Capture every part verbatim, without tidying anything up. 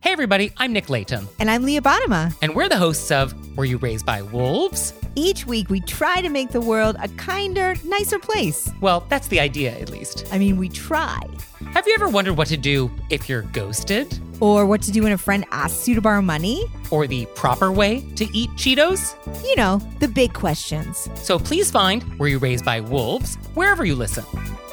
Hey everybody, I'm Nick Layton. And I'm Leah Bottima. And we're the hosts of Were You Raised by Wolves? Each week we try to make the world a kinder, nicer place. Well, that's the idea, at least. I mean, we try. Have you ever wondered what to do if you're ghosted? Or what to do when a friend asks you to borrow money? Or the proper way to eat Cheetos? You know, the big questions. So please find Were You Raised by Wolves wherever you listen.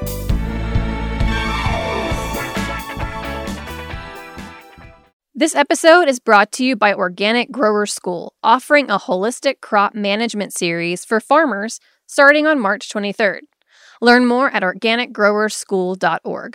This episode is brought to you by Organic Grower School, offering a holistic crop management series for farmers starting on March twenty-third. Learn more at organic grower school dot org.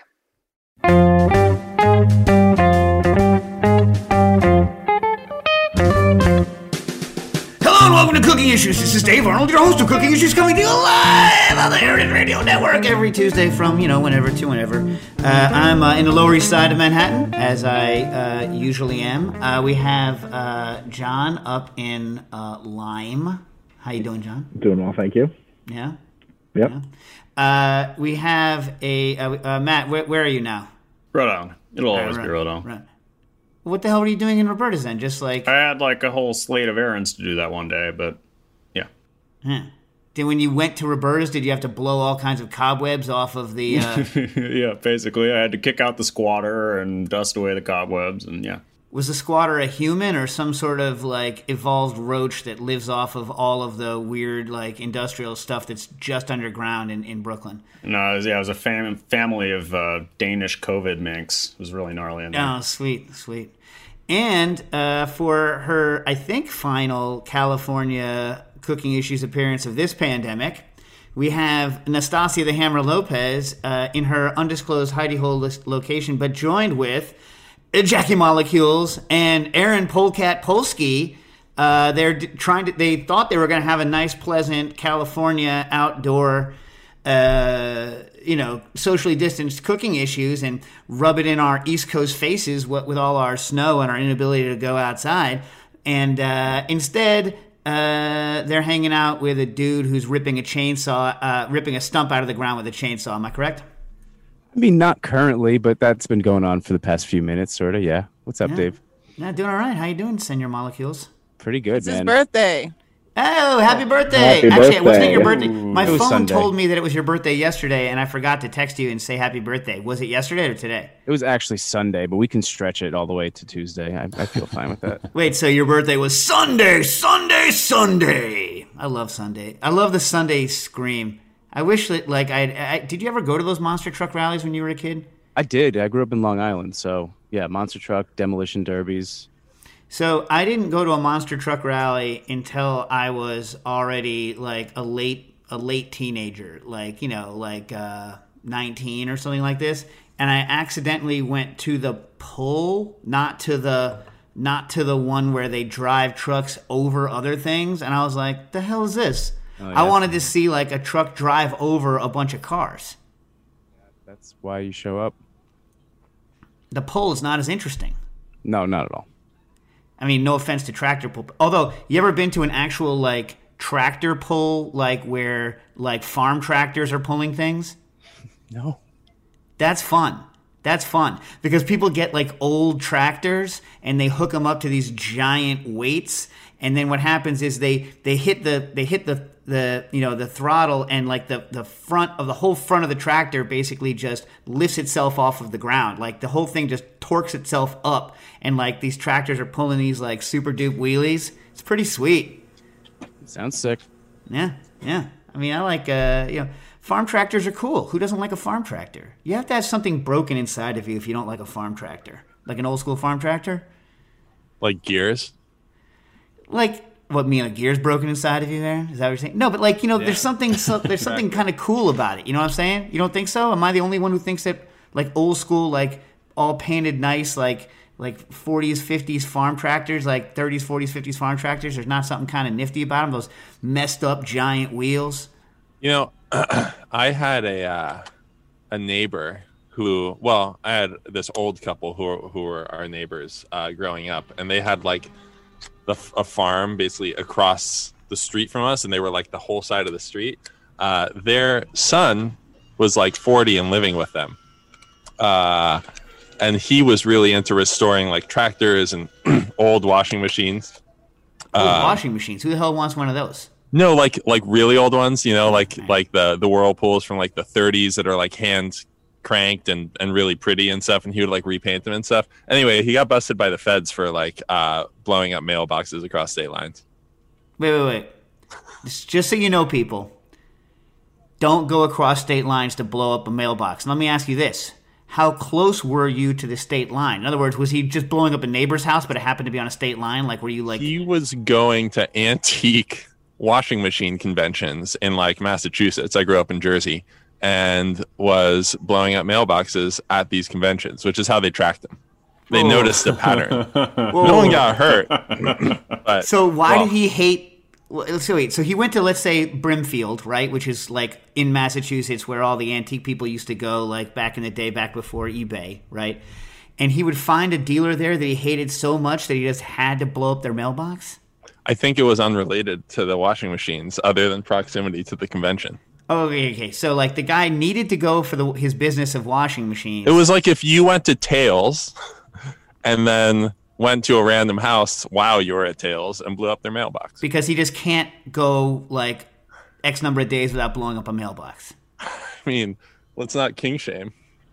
Hello and welcome to Cooking Issues. This is Dave Arnold, your host of Cooking Issues, coming to you live on the Heritage Radio Network every Tuesday from, you know, whenever to whenever. Uh, I'm uh, in the Lower East Side of Manhattan, as I uh, usually am. Uh, we have uh, John up in uh, Lyme. How you doing, John? Doing well, thank you. Yeah? Yep. Yeah. Uh, we have a... Uh, uh, Matt, where, where are you now? Rhode Island. It'll always right, be Rhode Island. Right. What the hell were you doing in Roberta's then? Just like... I had like a whole slate of errands to do that one day, but yeah. Huh. Did when you went to Roberta's, did you have to blow all kinds of cobwebs off of the... Uh... yeah, basically. I had to kick out the squatter and dust away the cobwebs, and yeah. Was the squatter a human or some sort of like evolved roach that lives off of all of the weird like industrial stuff that's just underground in, in Brooklyn? No, it was, yeah, it was a fam- family of uh, Danish COVID minks. It was really gnarly in there. Oh, sweet, sweet. And uh, for her, I think, final California Cooking Issues appearance of this pandemic, we have Nastasia the Hammer Lopez uh, in her undisclosed hidey hole list location, but joined with Jackie Molecules and Aaron Polecat Polsky. Uh, they're d- trying to. They thought they were going to have a nice, pleasant California outdoor, uh, you know, socially distanced cooking issues, and rub it in our East Coast faces. What with all our snow and our inability to go outside, and uh, instead. Uh, they're hanging out with a dude who's ripping a chainsaw, uh, ripping a stump out of the ground with a chainsaw. Am I correct? I mean, not currently, but that's been going on for the past few minutes, sort of, yeah. What's up, Yeah. Dave? Yeah, doing all right. How you doing, Senor Molecules? Pretty good, It's man. his birthday. Oh, happy birthday! Happy Actually, it wasn't birthday. your birthday. Ooh. My It was phone Sunday. told me that it was your birthday yesterday, and I forgot to text you and say happy birthday. Was it yesterday or today? It was actually Sunday, but we can stretch it all the way to Tuesday. I, I feel fine with that. Wait, so your birthday was Sunday, Sunday, Sunday. I love Sunday. I love the Sunday scream. I wish that, like, I, I did you ever go to those monster truck rallies when you were a kid? I did. I grew up in Long Island, so yeah, monster truck, demolition derbies. So I didn't go to a monster truck rally until I was already like a late a late teenager, like you know, like uh, nineteen or something like this. And I accidentally went to the pull, not to the not to the one where they drive trucks over other things. And I was like, "The hell is this?" Oh, yeah. I wanted to see like a truck drive over a bunch of cars. That's why you show up. The pull is not as interesting. No, not at all. I mean, no offense to tractor pull. Although, you ever been to an actual, like, tractor pull, like, where, like, farm tractors are pulling things? No. That's fun. That's fun. Because people get, like, old tractors, and they hook them up to these giant weights, and then what happens is they, they hit the, they hit the, the, you know, the throttle, and, like, the, the front of the whole front of the tractor basically just lifts itself off of the ground. Like, the whole thing just torques itself up, and, like, these tractors are pulling these, like, super dupe wheelies. It's pretty sweet. Sounds sick. Yeah, yeah. I mean, I like, uh, you know, farm tractors are cool. Who doesn't like a farm tractor? You have to have something broken inside of you if you don't like a farm tractor. Like an old school farm tractor? Like gears? Like, what, mean, a gear's broken inside of you there? Is that what you're saying? No, but, like, you know, Yeah. there's something so, there's something kind of cool about it. You know what I'm saying? You don't think so? Am I the only one who thinks that, like, old school, like, all painted nice, like, like forties, fifties farm tractors, like thirties, forties, fifties farm tractors, there's not something kind of nifty about them, those messed up giant wheels? You know, I had a uh, a neighbor who, well, I had this old couple who were, who were our neighbors uh, growing up, and they had like the, a farm basically across the street from us, and they were like the whole side of the street. Uh, their son was like forty and living with them. Uh, and he was really into restoring like tractors and old washing machines. Old Uh, washing machines. Who the hell wants one of those? No, like like really old ones, you know, like like the the whirlpools from like the thirties that are like hand cranked and and really pretty and stuff, and he would like repaint them and stuff. Anyway, he got busted by the feds for like uh blowing up mailboxes across state lines. Wait, wait, wait. Just, just so you know, people, don't go across state lines to blow up a mailbox. Let me ask you this. How close were you to the state line? In other words, was he just blowing up a neighbor's house, but it happened to be on a state line? Like, were you like... He was going to antique washing machine conventions in like Massachusetts. I grew up in Jersey, and was blowing up mailboxes at these conventions, which is how they tracked him. They Whoa. noticed a pattern. No one got hurt. But, So why well, did he hate... Well, so wait, so he went to, let's say, Brimfield, right, which is like in Massachusetts where all the antique people used to go, like back in the day, back before eBay, right? And he would find a dealer there that he hated so much that he just had to blow up their mailbox? I think it was unrelated to the washing machines, other than proximity to the convention. Oh, okay, okay. So like the guy needed to go for the, his business of washing machines. It was like if you went to Tails and then went to a random house while you were at Tails and blew up their mailbox. Because he just can't go like X number of days without blowing up a mailbox. I mean, let's not king shame.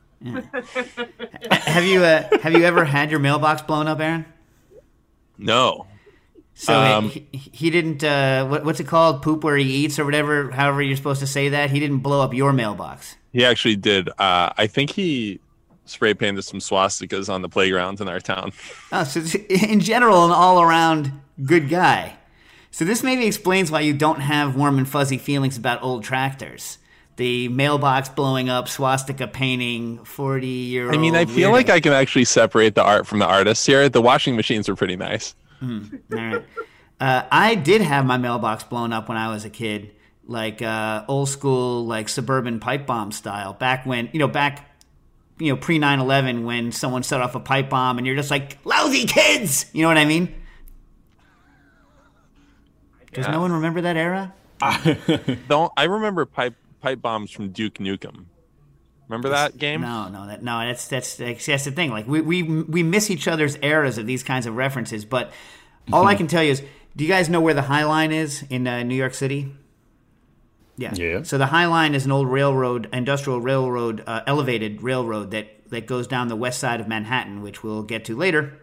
Have you uh, have you ever had your mailbox blown up, Aaron? No. So Um, he, he didn't. Uh, what, what's it called? Poop where he eats, or whatever. However you're supposed to say that. He didn't blow up your mailbox. He actually did. Uh, I think he spray painted some swastikas on the playgrounds in our town. Oh, so in general, an all-around good guy. So this maybe explains why you don't have warm and fuzzy feelings about old tractors. The mailbox blowing up, swastika painting, forty-year-old... I mean, I feel weirdo. like I can actually separate the art from the artists here. The washing machines were pretty nice. Mm, all right. Uh, I did have my mailbox blown up when I was a kid, like uh, old school, like suburban pipe bomb style. Back when, you know, back, you know, pre nine eleven, when someone set off a pipe bomb and you're just like, lousy kids! You know what I mean? Does Yeah. no one remember that era? Don't I remember pipe pipe bombs from Duke Nukem? Remember that game? No, no, that no. That's that's that's, that's the thing. Like we, we we miss each other's eras of these kinds of references. But all I can tell you is, do you guys know where the High Line is in uh, New York City? Yeah. Yeah. So the High Line is an old railroad, industrial railroad, uh, elevated railroad that that goes down the west side of Manhattan, which we'll get to later.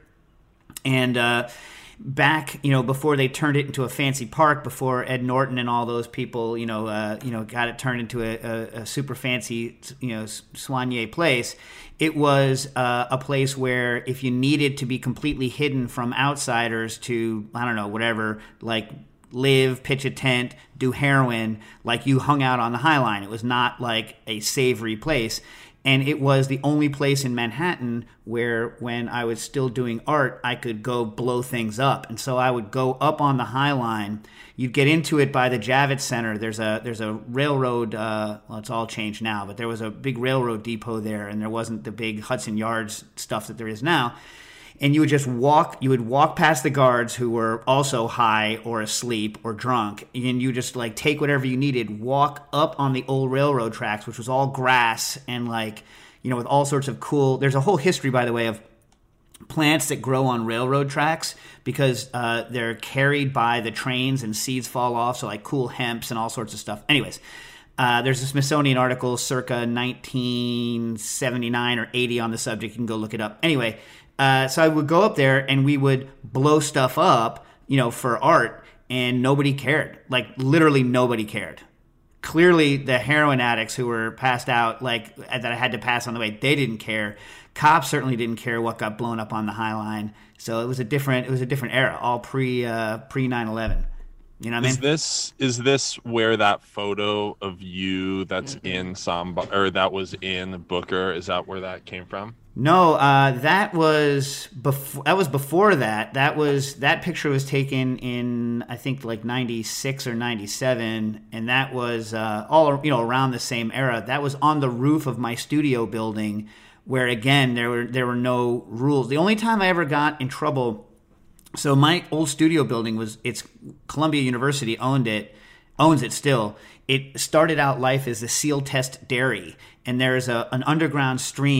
And uh, back, you know, before they turned it into a fancy park, before Ed Norton and all those people, you know, uh, you know, got it turned into a, a, a super fancy, you know, soigné place, it was uh, a place where if you needed to be completely hidden from outsiders to, I don't know, whatever, like live, pitch a tent, do heroin, like you hung out on the High Line. It was not like a savory place. And it was the only place in Manhattan where, when I was still doing art, I could go blow things up. And so I would go up on the High Line. You'd get into it by the Javits Center. There's a there's a railroad. Uh, well, it's all changed now, but there was a big railroad depot there, and there wasn't the big Hudson Yards stuff that there is now. And you would just walk, you would walk past the guards who were also high or asleep or drunk, and you just like take whatever you needed, walk up on the old railroad tracks, which was all grass and like, you know, with all sorts of cool, there's a whole history, by the way, of plants that grow on railroad tracks because uh, they're carried by the trains and seeds fall off, so like cool hemps and all sorts of stuff. Anyways, uh, there's a Smithsonian article circa nineteen seventy-nine or eighty on the subject. You can go look it up. Anyway, Uh, so I would go up there and we would blow stuff up, you know, for art, and nobody cared. Like literally nobody cared. Clearly the heroin addicts who were passed out, like that I had to pass on the way, they didn't care. Cops certainly didn't care what got blown up on the High Line. So it was a different, it was a different era, all pre uh, pre nine eleven. You know what I mean? Is this is this where that photo of you that's in Samba or that was in Booker? Is that where that came from? No, uh, that was before. That was before that. That was that picture was taken in I think like ninety-six or ninety-seven, and that was uh, all you know around the same era. That was on the roof of my studio building, where again there were there were no rules. The only time I ever got in trouble. So my old studio building was, it's Columbia University owned it, owns it still. It started out life as a seal test dairy, and there's a, an underground stream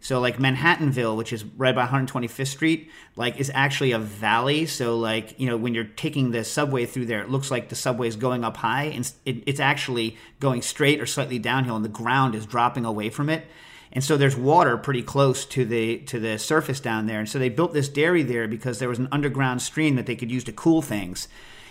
So like Manhattanville, which is right by one hundred twenty-fifth Street, like is actually a valley. So like, you know, when you're taking the subway through there, it looks like the subway is going up high, and it, it's actually going straight or slightly downhill, and the ground is dropping away from it. And so there's water pretty close to the to the surface down there. And so they built this dairy there because there was an underground stream that they could use to cool things.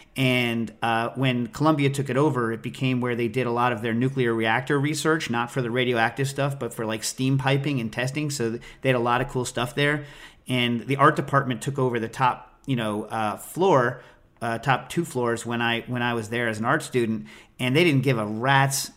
And uh, when Columbia took it over, it became where they did a lot of their nuclear reactor research, not for the radioactive stuff, but for like steam piping and testing. So they had a lot of cool stuff there. And the art department took over the top, you know, uh, floor, uh, top two floors when I when I was there as an art student. And they didn't give a rat's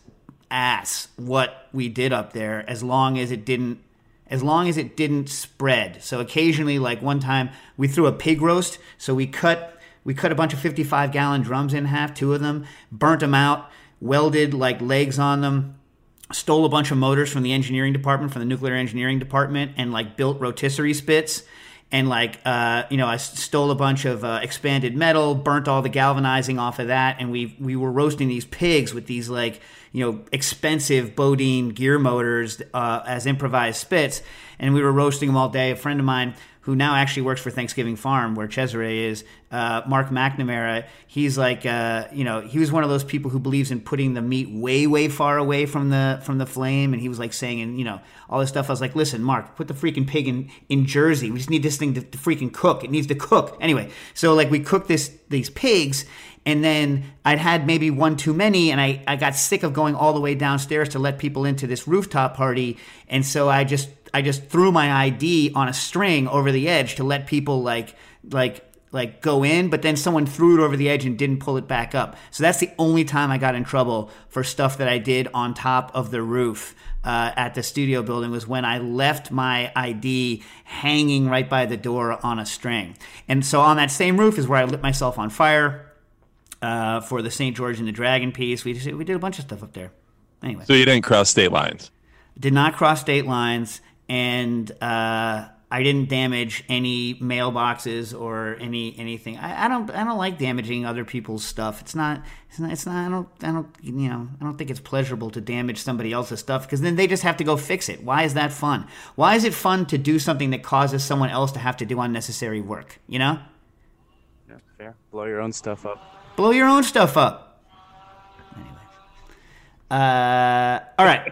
ass what we did up there, as long as it didn't as long as it didn't spread. So occasionally, like one time, we threw a pig roast. So we cut. We cut a bunch of fifty-five gallon drums in half, two of them, burnt them out, welded like legs on them, stole a bunch of motors from the engineering department, from the nuclear engineering department, and like built rotisserie spits. And like, uh, you know, I stole a bunch of uh, expanded metal, burnt all the galvanizing off of that, and we we were roasting these pigs with these like, you know, expensive Bodine gear motors uh, as improvised spits, and we were roasting them all day. A friend of mine who now actually works for Thanksgiving Farm, where Cesare is, uh, Mark McNamara, he's like, uh, you know, he was one of those people who believes in putting the meat way, way far away from the from the flame, and he was like saying, and you know, all this stuff. I was like, listen, Mark, put the freaking pig in, in Jersey. We just need this thing to, to freaking cook. It needs to cook. Anyway, so like we cooked this these pigs, and then I'd had maybe one too many, and I, I got sick of going all the way downstairs to let people into this rooftop party, and so I just I just threw my I D on a string over the edge to let people like like like go in, but then someone threw it over the edge and didn't pull it back up. So that's the only time I got in trouble for stuff that I did on top of the roof uh, at the studio building, was when I left my I D hanging right by the door on a string. And so on that same roof is where I lit myself on fire uh, for the Saint George and the Dragon piece. We just, we did a bunch of stuff up there. Anyway. So you didn't cross state lines? Did not cross state lines. And uh, I didn't damage any mailboxes or any anything. I, I don't I don't like damaging other people's stuff. It's not it's not it's not I don't I don't you know I don't think it's pleasurable to damage somebody else's stuff, because then they just have to go fix it. Why is that fun? Why is it fun to do something that causes someone else to have to do unnecessary work? You know? Yeah, fair. Blow your own stuff up. Blow your own stuff up. Anyway. Uh, all right.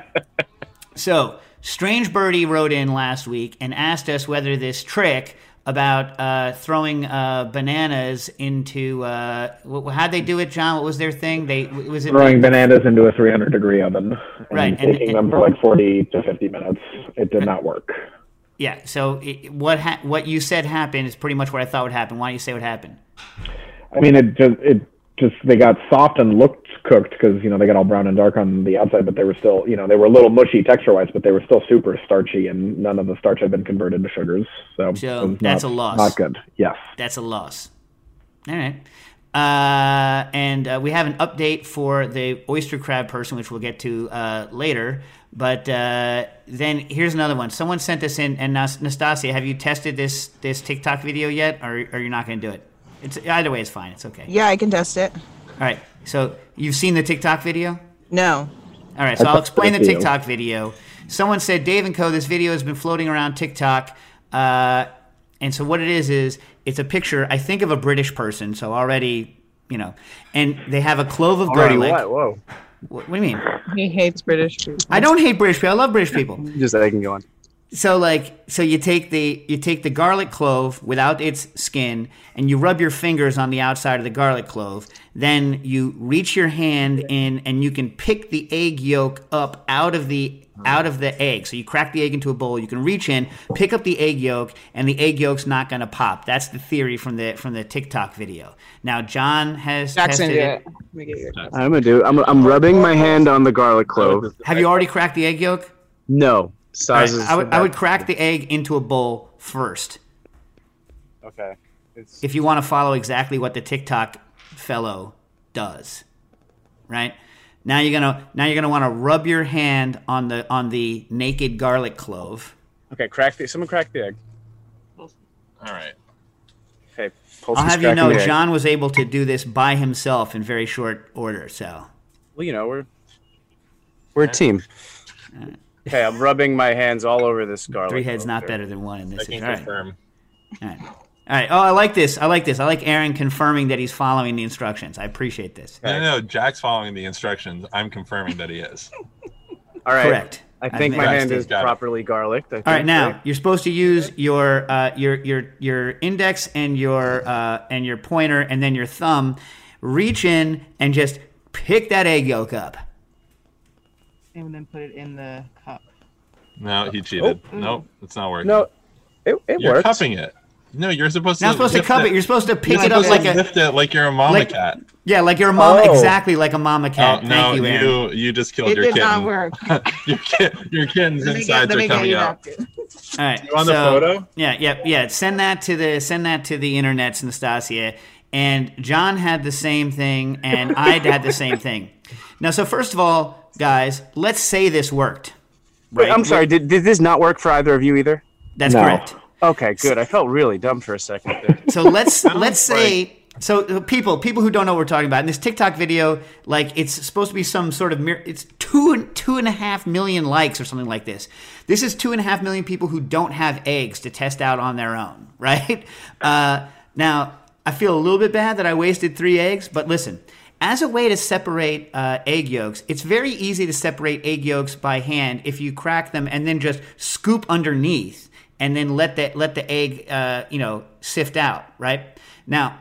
So. Strange Birdie wrote in last week and asked us whether this trick about uh, throwing uh, bananas into uh, how'd they do it, John? What was their thing? They was it throwing bananas into a three hundred degree oven and right, taking and, and, them for like forty to fifty minutes. It did not work. Yeah. So it, what ha- what you said happened is pretty much what I thought would happen. Why don't you say what happened? I mean, it just it just they got soft and looked cooked because, you know, they got all brown and dark on the outside, but they were still, you know, they were a little mushy texture-wise, but they were still super starchy, and none of the starch had been converted to sugars. So, so that's not, a loss. Not good. Yes. That's a loss. All right. Uh, and uh, we have an update for the oyster crab person, which we'll get to uh, later. But uh, then here's another one. Someone sent us in, and Nastasia, have you tested this this TikTok video yet, or, or you're not going to do it? It's either way, it's fine. It's okay. Yeah, I can test it. All right. So you've seen the TikTok video? No. All right. So I'll explain the TikTok video. Someone said, Dave and Co., this video has been floating around TikTok. Uh, and so what it is is it's a picture, I think, of a British person. So already, you know, and they have a clove of already garlic. What? Whoa. What, what do you mean? He hates British people. I don't hate British people. I love British people. Just I can go on. So like, so you take the you take the garlic clove without its skin, and you rub your fingers on the outside of the garlic clove. Then you reach your hand in, and you can pick the egg yolk up out of the out of the egg. So you crack the egg into a bowl. You can reach in, pick up the egg yolk, and the egg yolk's not going to pop. That's the theory from the from the TikTok video. Now John has Jackson, tested yeah. it. Let me get your I'm gonna do. I'm I'm rubbing my hand on the garlic clove. Have you already cracked the egg yolk? No. Right, I would I would crack the egg into a bowl first. Okay. It's... If you want to follow exactly what the TikTok fellow does, right? Now you're gonna now you're gonna want to rub your hand on the on the naked garlic clove. Okay, crack the. Someone crack the egg. All right. Okay. I'll have you know, John was able to do this by himself in very short order. So. Well, you know, we're we're a team. Uh, Okay, I'm rubbing my hands all over this garlic. Three heads not over. better than one in this. I can All right. confirm. All right. All right. Oh, I like this. I like this. I like Aaron confirming that he's following the instructions. I appreciate this. No, no, no, Jack's following the instructions. I'm confirming that he is. All right. Correct. I think I my think hand is got it. properly garlicked. I think, All right, now right? you're supposed to use your uh, your your your index and your uh, and your pointer and then your thumb. Reach in and just pick that egg yolk up. And then put it in the cup. No, he cheated. Nope, it's not working. No, it, it you're works. cupping it. No, you're supposed You're to. not supposed to lift cup it. You're supposed to pick You're it up supposed like to a lift it like you're a mama like- cat. yeah, like your mom. Oh. Exactly like a mama cat. Oh, Thank no, you, Aaron. you you just killed It your did kitten. not work. your kid, your kitten's Let me get- insides let me are get coming you out. back to- All right. You on the so- photo? Yeah, yeah, yeah. Send that to the send that to the internets, Nastasia. And John had the same thing, and I had the same thing. Now, so first of all, guys, let's say this worked. Wait, I'm sorry. Did, did this not work for either of you either? That's No. correct. Okay, good. I felt really dumb for a second there. So let's let's say so uh, people people who don't know what we're talking about in this TikTok video, like it's supposed to be some sort of mir- it's two two and a half million likes or something like this. This is two and a half million people who don't have eggs to test out on their own, right? Uh, now I feel a little bit bad that I wasted three eggs, but listen. As a way to separate uh, egg yolks, it's very easy to separate egg yolks by hand if you crack them and then just scoop underneath and then let the let the egg uh, you know sift out. Right now,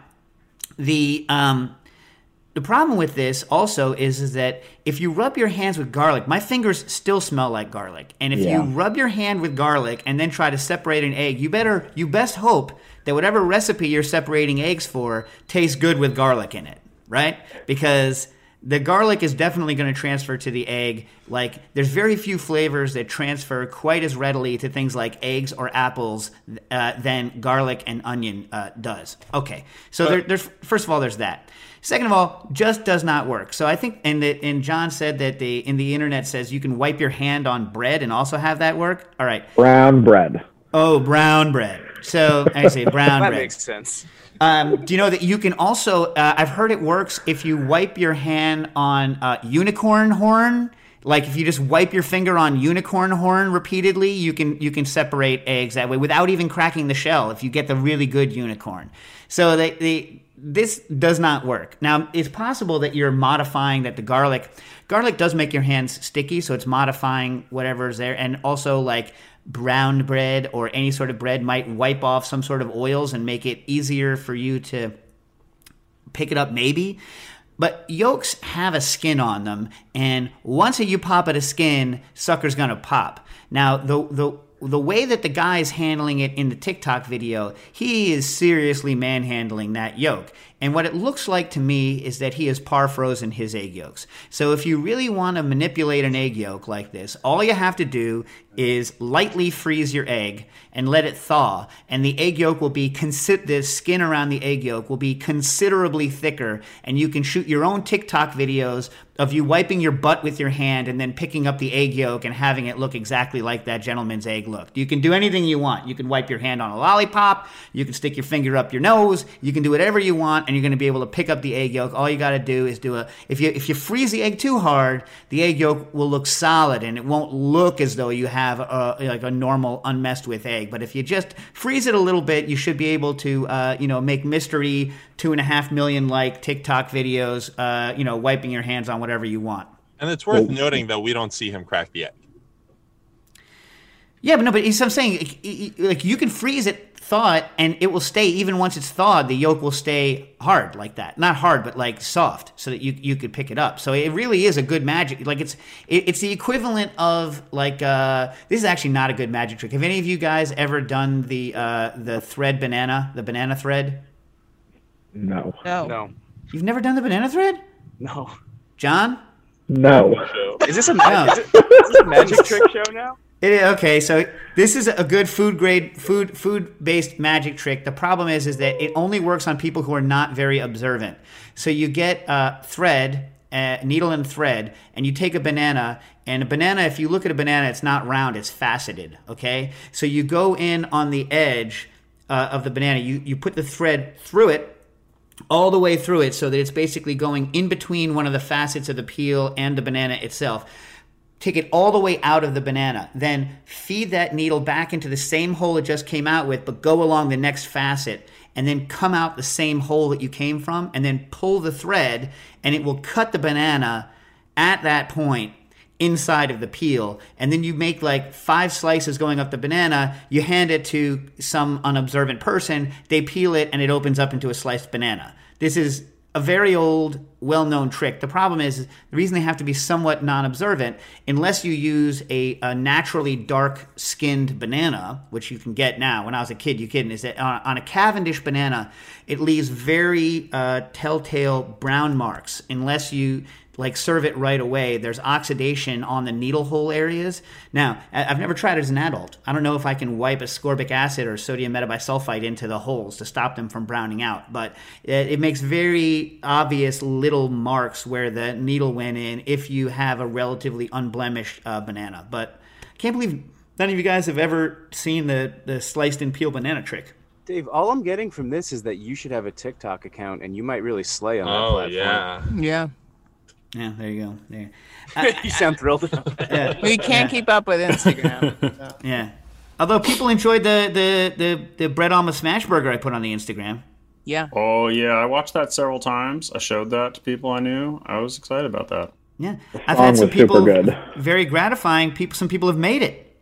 the um, the problem with this also is, is that if you rub your hands with garlic, my fingers still smell like garlic, and if Yeah. you rub your hand with garlic and then try to separate an egg, you better you best hope that whatever recipe you're separating eggs for tastes good with garlic in it. Right? Because the garlic is definitely going to transfer to the egg. Like, there's very few flavors that transfer quite as readily to things like eggs or apples uh, than garlic and onion uh, does. Okay, so there, there's first of all, there's that. Second of all, just does not work. So I think, and, the, and John said that the in the internet says you can wipe your hand on bread and also have that work. All right. Brown bread. Oh, brown bread. So I say brown That bread. makes sense. Um, do you know that you can also, uh, I've heard it works if you wipe your hand on uh, unicorn horn. Like if you just wipe your finger on unicorn horn repeatedly, you can you can separate eggs that way without even cracking the shell if you get the really good unicorn. So they, they, this does not work. Now, it's possible that you're modifying that the garlic, garlic does make your hands sticky, so it's modifying whatever's there. And also like brown bread or any sort of bread might wipe off some sort of oils and make it easier for you to pick it up maybe. But yolks have a skin on them, and once you pop at a skin, sucker's gonna pop. Now, the the the way that the guy is handling it in the TikTok video, he is seriously manhandling that yolk. And what it looks like to me is that he has par frozen his egg yolks. So if you really want to manipulate an egg yolk like this, all you have to do is lightly freeze your egg and let it thaw, and the egg yolk will be consi- the skin around the egg yolk will be considerably thicker, and you can shoot your own TikTok videos of you wiping your butt with your hand and then picking up the egg yolk and having it look exactly like that gentleman's egg looked. You can do anything you want. You can wipe your hand on a lollipop, you can stick your finger up your nose, you can do whatever you want, and you're going to be able to pick up the egg yolk. All you got to do is do a if you if you freeze the egg too hard, the egg yolk will look solid and it won't look as though you have a, like a normal unmessed with egg. But if you just freeze it a little bit, you should be able to uh, you know make mystery two and a half million like TikTok videos uh, you know wiping your hands on whatever you want. And it's worth noting that we don't see him crack the egg. Yeah, but no, but it's, I'm saying like, like you can freeze it, thaw it, and it will stay even once it's thawed. The yolk will stay hard like that, not hard, but like soft, so that you you could pick it up. So it really is a good magic. Like it's it, it's the equivalent of like uh, this is actually not a good magic trick. Have any of you guys ever done the uh, the thread banana, the banana thread? No. No. No. You've never done the banana thread, No. John? No. Is this a, No. ma- is it, is this a magic trick show now? It is, okay, so this is a good food grade, food food based magic trick. The problem is, is that it only works on people who are not very observant. So you get uh, thread, uh, needle and thread, and you take a banana. And a banana, if you look at a banana, it's not round; it's faceted. Okay, so you go in on the edge uh, of the banana. You you put the thread through it, all the way through it, so that it's basically going in between one of the facets of the peel and the banana itself. take it all the way out of the banana, then feed that needle back into the same hole it just came out with, but go along the next facet, and then come out the same hole that you came from, and then pull the thread, and it will cut the banana at that point inside of the peel. And then you make like five slices going up the banana, you hand it to some unobservant person, they peel it, and it opens up into a sliced banana. This is a very old, well-known trick. The problem is, the reason they have to be somewhat non-observant, unless you use a, a naturally dark-skinned banana, which you can get now. When I was a kid, you kidding, is that on, on a Cavendish banana, it leaves very uh, telltale brown marks unless you like serve it right away. There's oxidation on the needle hole areas. Now, I've never tried it as an adult. I don't know if I can wipe ascorbic acid or sodium metabisulfite into the holes to stop them from browning out, but it, it makes very obvious little marks where the needle went in if you have a relatively unblemished uh, banana. But I can't believe none of you guys have ever seen the, the sliced and peel banana trick. Dave, all I'm getting from this is that you should have a TikTok account and you might really slay on that Oh, platform. yeah. Yeah. Yeah, there you go. There. Uh, You sound thrilled about that. yeah. We can't keep up with Instagram. so. Yeah. Although people enjoyed the, the, the, the bread omelet smash burger I put on the Instagram. Yeah. Oh, yeah. I watched that several times. I showed that to people I knew. I was excited about that. Yeah. I've song had some was super people, good. very gratifying. People, Some people have made it.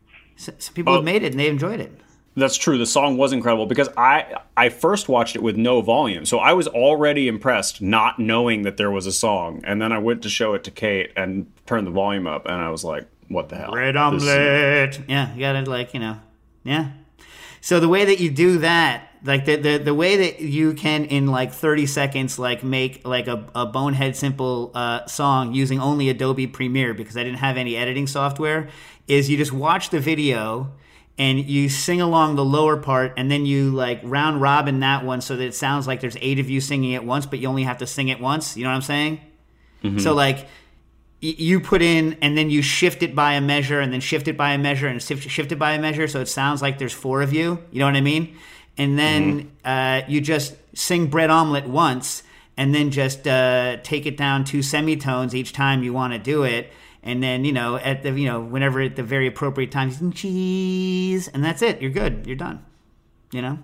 S- Some people Oh. have made it and they enjoyed it. That's true. The song was incredible because I I first watched it with no volume. So I was already impressed not knowing that there was a song. And then I went to show it to Kate and turned the volume up and I was like, what the hell? Bread This- omelet. Yeah, you gotta like, you know, yeah. So the way that you do that, like the, the, the way that you can in like thirty seconds, like make like a, a bonehead simple uh, song using only Adobe Premiere because I didn't have any editing software, is you just watch the video and you sing along the lower part, and then you like round robin that one so that it sounds like there's eight of you singing at once, but you only have to sing it once. You know what I'm saying? Mm-hmm. So like y- you put in, and then you shift it by a measure, and then shift it by a measure, and shift, shift it by a measure, so it sounds like there's four of you. You know what I mean? And then mm-hmm. uh, you just sing bread omelet once, and then just uh, take it down two semitones each time you want to do it. And then, you know, at the, you know, whenever at the very appropriate time, cheese, and that's it. You're good. You're done. You know?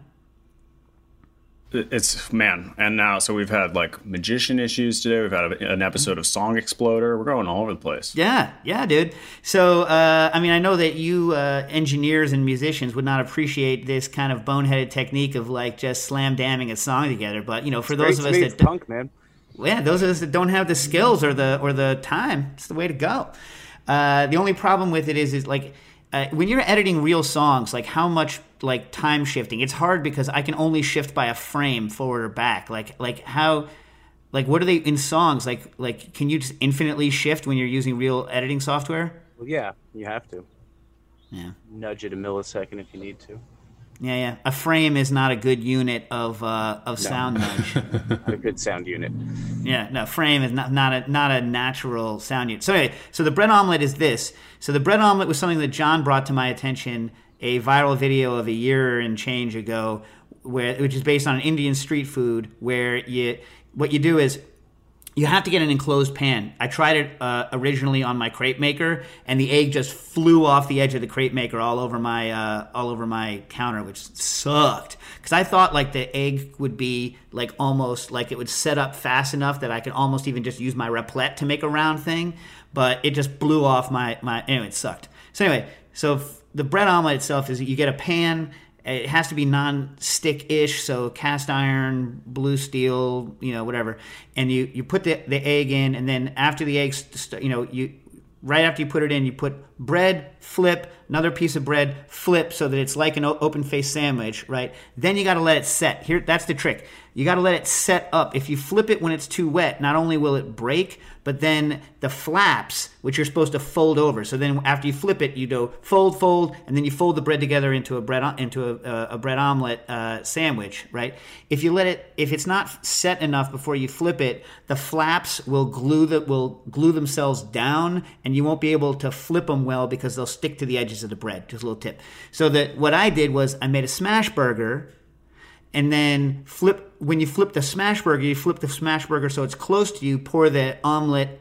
It's, man, and now, so we've had like magician issues today. We've had an episode of Song Exploder. We're going all over the place. Yeah, yeah, dude. So, uh, I mean, I know that you uh, engineers and musicians would not appreciate this kind of boneheaded technique of like just slam damming a song together. But, you know, for It's those great of to us me, that it's punk, man. yeah, those of us that don't have the skills or the or the time, it's the way to go. Uh, the only problem with it is, is like uh, when you're editing real songs, like how much like time shifting. It's hard because I can only shift by a frame forward or back. Like like how, like what are they in songs? Like like can you just infinitely shift when you're using real editing software? Well, yeah, you have to. Yeah. Nudge it a millisecond if you need to. Yeah, yeah. A frame is not a good unit of uh, of No. sound nudge. Not a good sound unit. Yeah, no, frame is not, not a not a natural sound unit. So anyway, so the bread omelet is this. So the bread omelet was something that John brought to my attention, a viral video of a year and change ago, where which is based on an Indian street food, where you what you do is you have to get an enclosed pan. I tried it uh, originally on my crepe maker, and the egg just flew off the edge of the crepe maker all over my uh, all over my counter, which sucked. Because I thought like the egg would be like almost like it would set up fast enough that I could almost even just use my replette to make a round thing, but it just blew off my my. Anyway, it sucked. So anyway, so f- the bread omelet itself is you get a pan. It has to be non-stick-ish, so cast iron, blue steel, you know, whatever. And you, you put the, the egg in, and then after the egg, st- you know, you right after you put it in, you put bread, flip, another piece of bread, flip, so that it's like an o- open-faced sandwich, right? Then you got to let it set. Here, that's the trick. You got to let it set up. If you flip it when it's too wet, not only will it break, but then the flaps, which you're supposed to fold over. So then after you flip it, you go fold, fold, and then you fold the bread together into a bread into a, a bread omelet uh, sandwich, right? If you let it, if it's not set enough before you flip it, the flaps will glue the will glue themselves down, and you won't be able to flip them well because they'll stick to the edges of the bread. Just a little tip. So that what I did was I made a smash burger. And then flip when you flip the smash burger, you flip the smash burger so it's close to you. Pour the omelet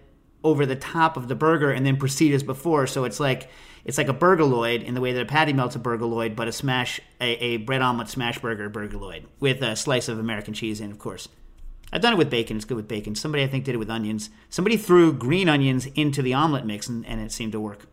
over the top of the burger and then proceed as before. So it's like it's like a burgerloid in the way that a patty melt's a burgerloid, but a smash a, a bread omelet smash burger burgerloid with a slice of American cheese in, of course. I've done it with bacon. It's good with bacon. Somebody, I think, did it with onions. Somebody threw green onions into the omelet mix, and, and it seemed to work.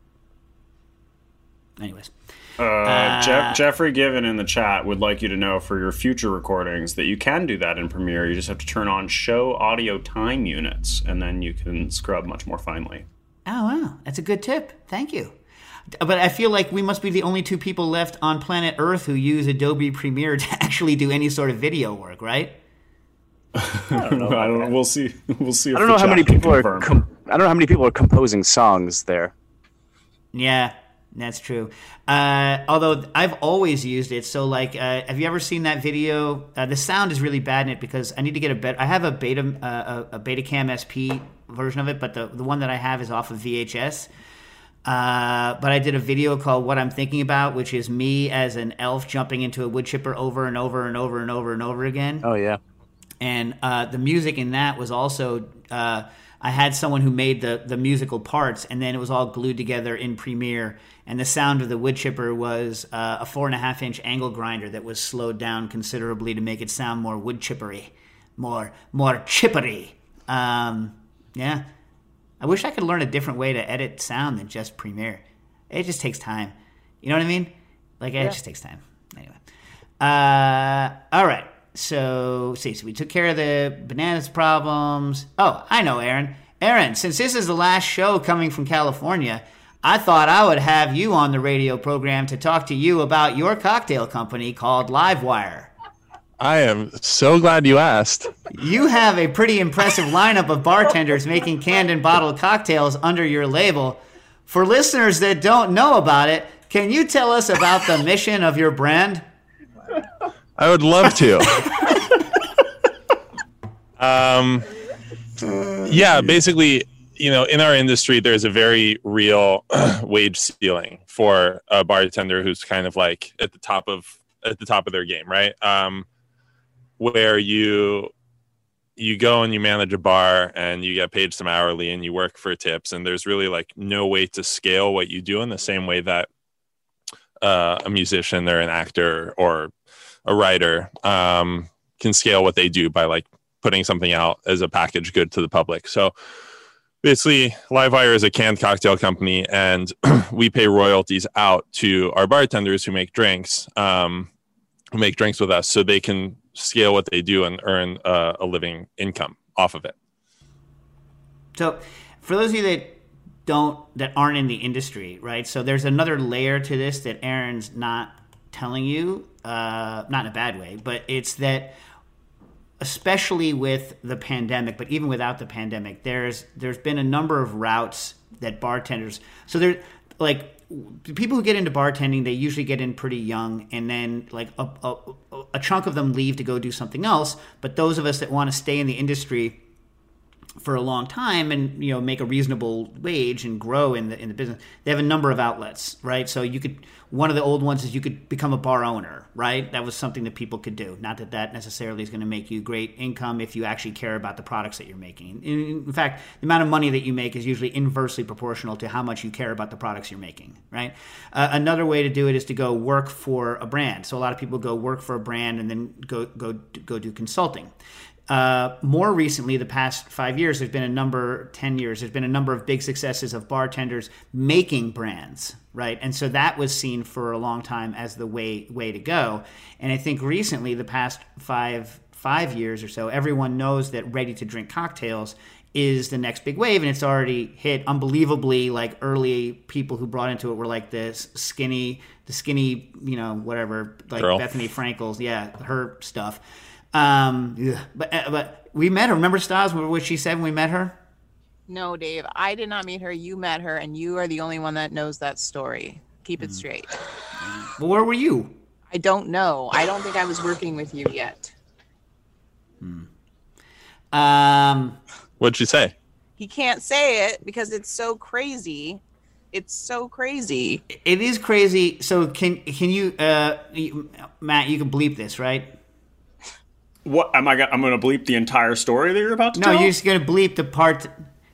Anyways. Uh, uh, Jeff, Jeffrey Given in the chat would like you to know for your future recordings that you can do that in Premiere. You just have to turn on show audio time units, and then you can scrub much more finely. Oh, wow. That's a good tip. Thank you. But I feel like we must be the only two people left on planet Earth who use Adobe Premiere to actually do any sort of video work, right? I don't know. I don't know. We'll see. We'll see. If I don't the know how chat many can people are. confirm. Com- I don't know how many people are composing songs there. Yeah, that's true. Uh, although I've always used it. So, like, uh, have you ever seen that video? Uh, the sound is really bad in it because I need to get a beta. I have a beta, uh, a, a Betacam S P version of it, but the the one that I have is off of V H S. Uh, but I did a video called What I'm Thinking About, which is me as an elf jumping into a wood chipper over and over and over and over and over again. Oh yeah. And uh, the music in that was also, uh, I had someone who made the, the musical parts, and then it was all glued together in Premiere. And the sound of the wood chipper was uh, a four and a half inch angle grinder that was slowed down considerably to make it sound more wood chippery, more more chippery. Um, yeah, I wish I could learn a different way to edit sound than just Premiere. It just takes time. You know what I mean? Like it Yeah. just takes time. Anyway, uh, all right. So, see, so we took care of the bananas problems. Oh, I know, Aaron. Aaron, since this is the last show coming from California, I thought I would have you on the radio program to talk to you about your cocktail company called Livewire. I am so glad you asked. You have a pretty impressive lineup of bartenders making canned and bottled cocktails under your label. For listeners that don't know about it, can you tell us about the mission of your brand? I would love to. um, yeah, basically, you know, in our industry, there's a very real wage ceiling for a bartender who's kind of like at the top of at the top of their game, right? Um, where you you go and you manage a bar and you get paid some hourly and you work for tips, and there's really like no way to scale what you do in the same way that uh, a musician or an actor or a writer um, can scale what they do by like putting something out as a packaged good to the public. So basically, Livewire is a canned cocktail company, and we pay royalties out to our bartenders who make drinks, um, who make drinks with us, so they can scale what they do and earn uh, a living income off of it. So, for those of you that don't, that aren't in the industry, right? So there's another layer to this that Aaron's not telling you, uh, not in a bad way, but it's that, especially with the pandemic, but even without the pandemic, there's there's been a number of routes that bartenders. So they're like people who get into bartending, they usually get in pretty young, and then like a, a, a chunk of them leave to go do something else. But those of us that want to stay in the industry for a long time and, you know, make a reasonable wage and grow in the in the business, they have a number of outlets, right? So you could, one of the old ones is you could become a bar owner, right? That was something that people could do. Not that that necessarily is going to make you great income if you actually care about the products that you're making. In, in fact, the amount of money that you make is usually inversely proportional to how much you care about the products you're making, right? Uh, another way to do it is to go work for a brand. So a lot of people go work for a brand and then go go go do consulting. Uh, more recently, the past five years, there's been a number, ten years, there's been a number of big successes of bartenders making brands, right? And so that was seen for a long time as the way way to go. And I think recently, the past five five years or so, everyone knows that ready-to-drink cocktails is the next big wave, and it's already hit unbelievably. Like early people who brought into it were like this skinny, the skinny, you know, whatever, like Girl. Bethany Frankel's, yeah, her stuff. Um, ugh. but but we met her. Remember, Stas, what she said when we met her? No, Dave, I did not meet her. You met her, and you are the only one that knows that story. Keep it straight. Well, where were you? I don't know. I don't think I was working with you yet. Um, What'd she say? He can't say it because it's so crazy. It's so crazy. it is crazy. So can can you, uh, you, Matt? You can bleep this, right? What am I? Gonna, I'm going to bleep the entire story that you're about to No, tell? you're just gonna bleep the part.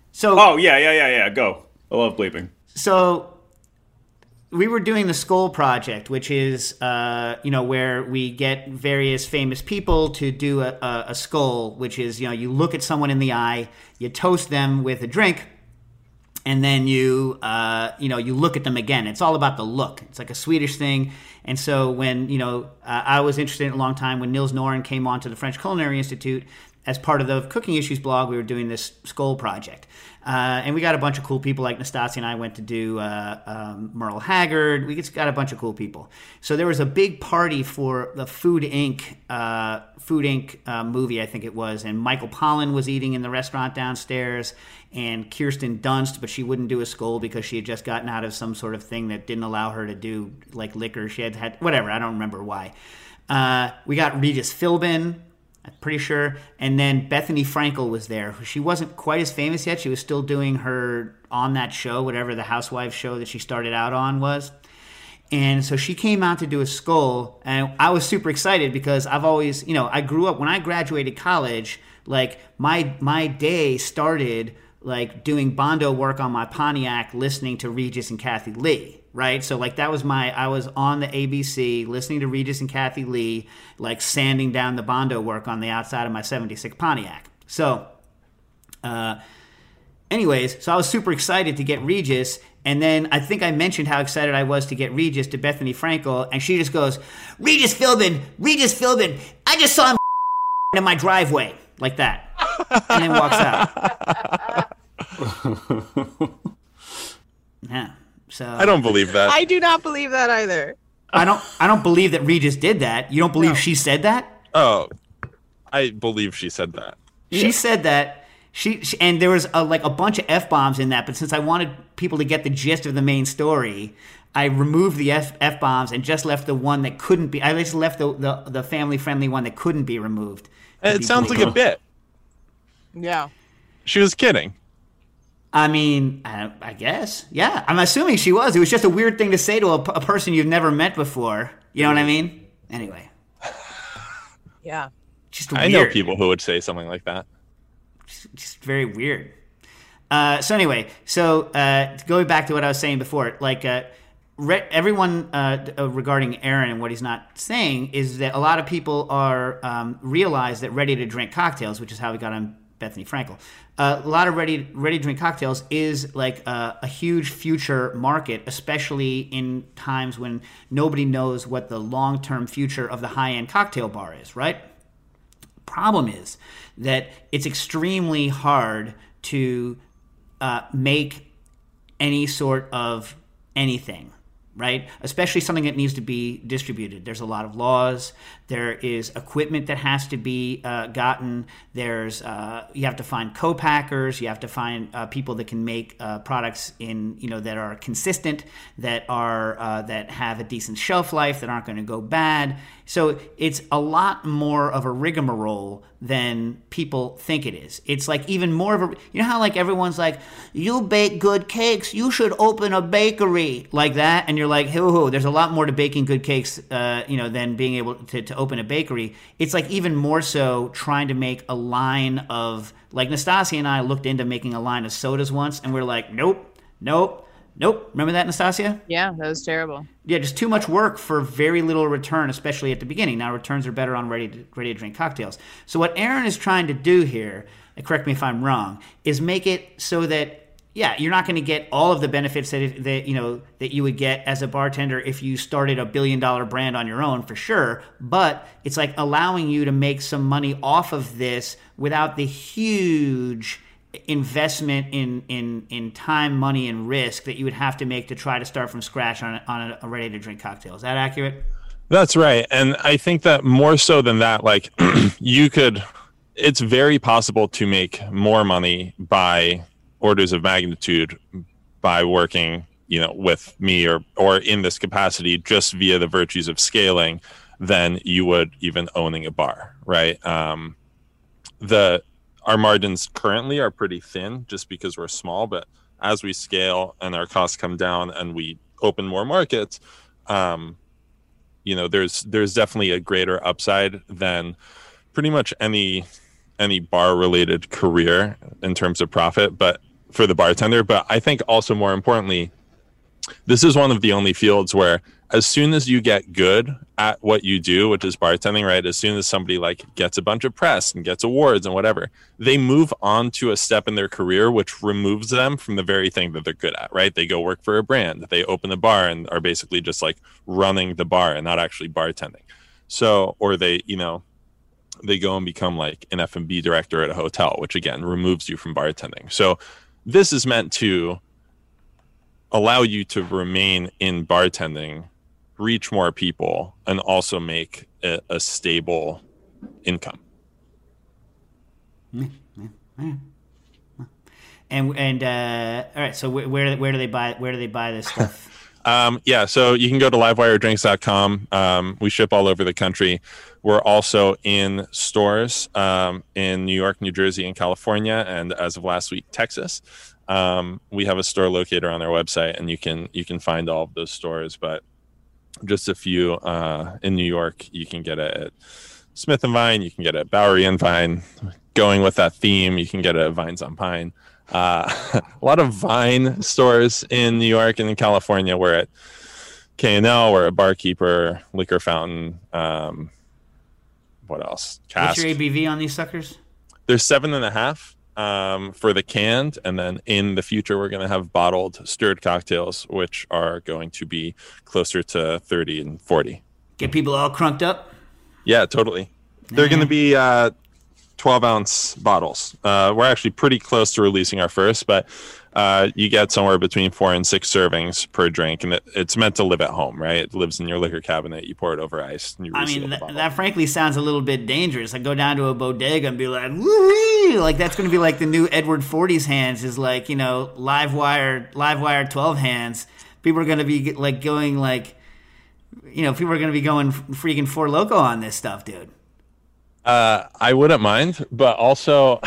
So oh yeah, yeah, yeah, yeah. Go. I love bleeping. So we were doing the Skoll Project, which is, uh, you know, where we get various famous people to do a, a, a Skoll, which is, you know, you look at someone in the eye, you toast them with a drink, and then you, uh, you know, you look at them again. It's all about the look. It's like a Swedish thing. And so when, you know, uh, I was interested in it a long time when Nils Noren came on to the French Culinary Institute as part of the Cooking Issues blog, we were doing this Skoll Project. Uh, and we got a bunch of cool people, like Nastasia and I went to do uh, um, Merle Haggard. We just got a bunch of cool people. So there was a big party for the Food Incorporated. Uh, Food Incorporated uh, movie, I think it was. And Michael Pollan was eating in the restaurant downstairs. And Kirsten Dunst, but she wouldn't do a Skoll because she had just gotten out of some sort of thing that didn't allow her to do, like, liquor. She had had, whatever, I don't remember why. Uh, we got Regis Philbin, I'm pretty sure. And then Bethany Frankel was there. She wasn't quite as famous yet. She was still doing her on that show, whatever the Housewives show that she started out on was. And so she came out to do a Skoll, and I was super excited because I've always, you know, I grew up, when I graduated college, like, my my day started, like, doing Bondo work on my Pontiac, listening to Regis and Kathy Lee, right? So, like, that was my, I was on the A B C listening to Regis and Kathy Lee, like, sanding down the Bondo work on the outside of my seventy-six Pontiac. So, uh, anyways, so I was super excited to get Regis, and then I think I mentioned how excited I was to get Regis to Bethany Frankel, and she just goes, Regis Philbin, Regis Philbin, I just saw him in my driveway, like that, and then walks out. Yeah, so I don't believe that. I do not believe that either. I don't. I don't believe that Regis did that. You don't believe No. she said that? Oh, I believe she said that. She Yeah. said that. She, she and there was a, like a bunch of F-bombs in that. But since I wanted people to get the gist of the main story, I removed the F, F-bombs and just left the one that couldn't be. I just left the the, the family-friendly one that couldn't be removed. It sounds like a bit. Yeah. She was kidding. I mean, I, I guess. Yeah, I'm assuming she was. It was just a weird thing to say to a, a person you've never met before. You know what I mean? Anyway. Yeah. Just I weird. know people who would say something like that. Just, just very weird. Uh, so anyway, so uh, going back to what I was saying before, like uh, re- everyone uh, uh, regarding Aaron and what he's not saying is that a lot of people are um, realize that ready-to-drink cocktails, which is how we got on Bethany Frankel, uh, a lot of ready ready to drink cocktails is like a, a huge future market, especially in times when nobody knows what the long term future of the high end cocktail bar is. Right? Problem is that it's extremely hard to uh, make any sort of anything. Right? Especially something that needs to be distributed. There's a lot of laws. There is equipment that has to be uh, gotten. There's uh, you have to find co-packers. You have to find uh, people that can make uh, products in you know that are consistent, that are uh, that have a decent shelf life, that aren't going to go bad. So it's a lot more of a rigmarole than people think it is. It's like even more of a, you know how like everyone's like, you bake good cakes, you should open a bakery, like that, and you're like, hoo hoo, there's a lot more to baking good cakes, uh, you know, than being able to, to open a bakery. It's like even more so trying to make a line of, like Nastasia and I looked into making a line of sodas once, and we're like, nope, nope, nope. Remember that, Nastasia? Yeah, that was terrible. Yeah, just too much work for very little return, especially at the beginning. Now returns are better on ready to, ready to drink cocktails. So what Aaron is trying to do here, and correct me if I'm wrong, is make it so that yeah, you're not going to get all of the benefits that it, that you know that you would get as a bartender if you started a billion dollar brand on your own, for sure. But it's like allowing you to make some money off of this without the huge investment in in in time, money, and risk that you would have to make to try to start from scratch on a, on a ready to drink cocktail. Is that accurate? That's right. And I think that more so than that, like you could, it's very possible to make more money by orders of magnitude by working, you know, with me or, or in this capacity just via the virtues of scaling than you would even owning a bar. Right. Um, the, our margins currently are pretty thin just because we're small, but as we scale and our costs come down and we open more markets, um, you know, there's there's definitely a greater upside than pretty much any any bar related career in terms of profit. But for the bartender. But I think also more importantly, this is one of the only fields where as soon as you get good at what you do, which is bartending, right? As soon as somebody like gets a bunch of press and gets awards and whatever, they move on to a step in their career, which removes them from the very thing that they're good at, right? They go work for a brand, they open a bar and are basically just like running the bar and not actually bartending. So, or they, you know, they go and become like an F and B director at a hotel, which again, removes you from bartending. So this is meant to allow you to remain in bartending, reach more people, and also make a, a stable income. And and uh, all right, so where where do they buy where do they buy this stuff? um, yeah, so you can go to livewire drinks dot com. Um, we ship all over the country. We're also in stores um, in New York, New Jersey, and California, and as of last week, Texas. Um, we have a store locator on our website, and you can you can find all of those stores. But just a few uh, in New York, you can get it at Smith and Vine. You can get it at Bowery and Vine. Going with that theme, you can get it at Vines on Pine. Uh, a lot of Vine stores in New York and in California. We're at K and L. We're at Barkeeper, Liquor Fountain. Um, what else? Cask. What's your A B V on these suckers? There's seven and a half. Um, for the canned, and then in the future we're going to have bottled stirred cocktails, which are going to be closer to thirty and forty. Get people all crunked up? Yeah, totally. They're going to be uh, twelve ounce bottles. Uh, we're actually pretty close to releasing our first, but uh, you get somewhere between four and six servings per drink, and it, it's meant to live at home, right? It lives in your liquor cabinet. You pour it over ice. And you I mean, reseal the that, bottle. that frankly sounds a little bit dangerous. I go down to a bodega and be like, woo-wee! Like that's going to be like the new Edward Forty's hands is like, you know, live wire, live wire twelve hands. People are going to be like going like, you know, people are going to be going freaking Four Loko on this stuff, dude. Uh, I wouldn't mind, but also,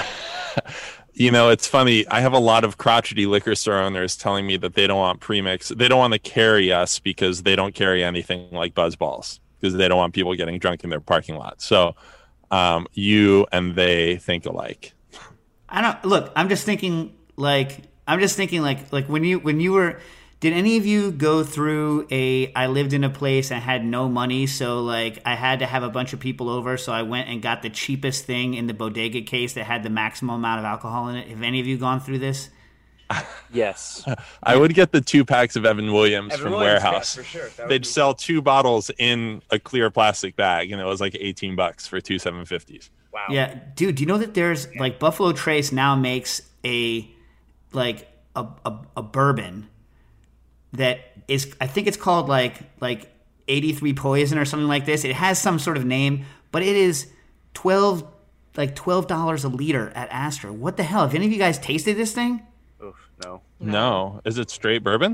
you know, it's funny. I have a lot of crotchety liquor store owners telling me that they don't want premix. They don't want to carry us because they don't carry anything like Buzz Balls because they don't want people getting drunk in their parking lot. So um, you and they think alike. I don't look. I'm just thinking like I'm just thinking like like when you when you were. Did any of you go through a, I lived in a place and had no money, so like I had to have a bunch of people over, so I went and got the cheapest thing in the bodega case that had the maximum amount of alcohol in it? Have any of you gone through this? Yes. I would get the two packs of Evan Williams Evan from Williams, Warehouse. yeah, for sure. That would They'd be- sell two bottles in a clear plastic bag, and it was like eighteen bucks for two seven fifties. Wow. Yeah, dude, do you know that there's like Buffalo Trace now makes a like a a, a bourbon that is, I think it's called like like eighty-three Poison or something like this. It has some sort of name, but it is twelve like twelve dollars a liter at Astra. What the hell? Have any of you guys tasted this thing? Oof, no. No, is it straight bourbon?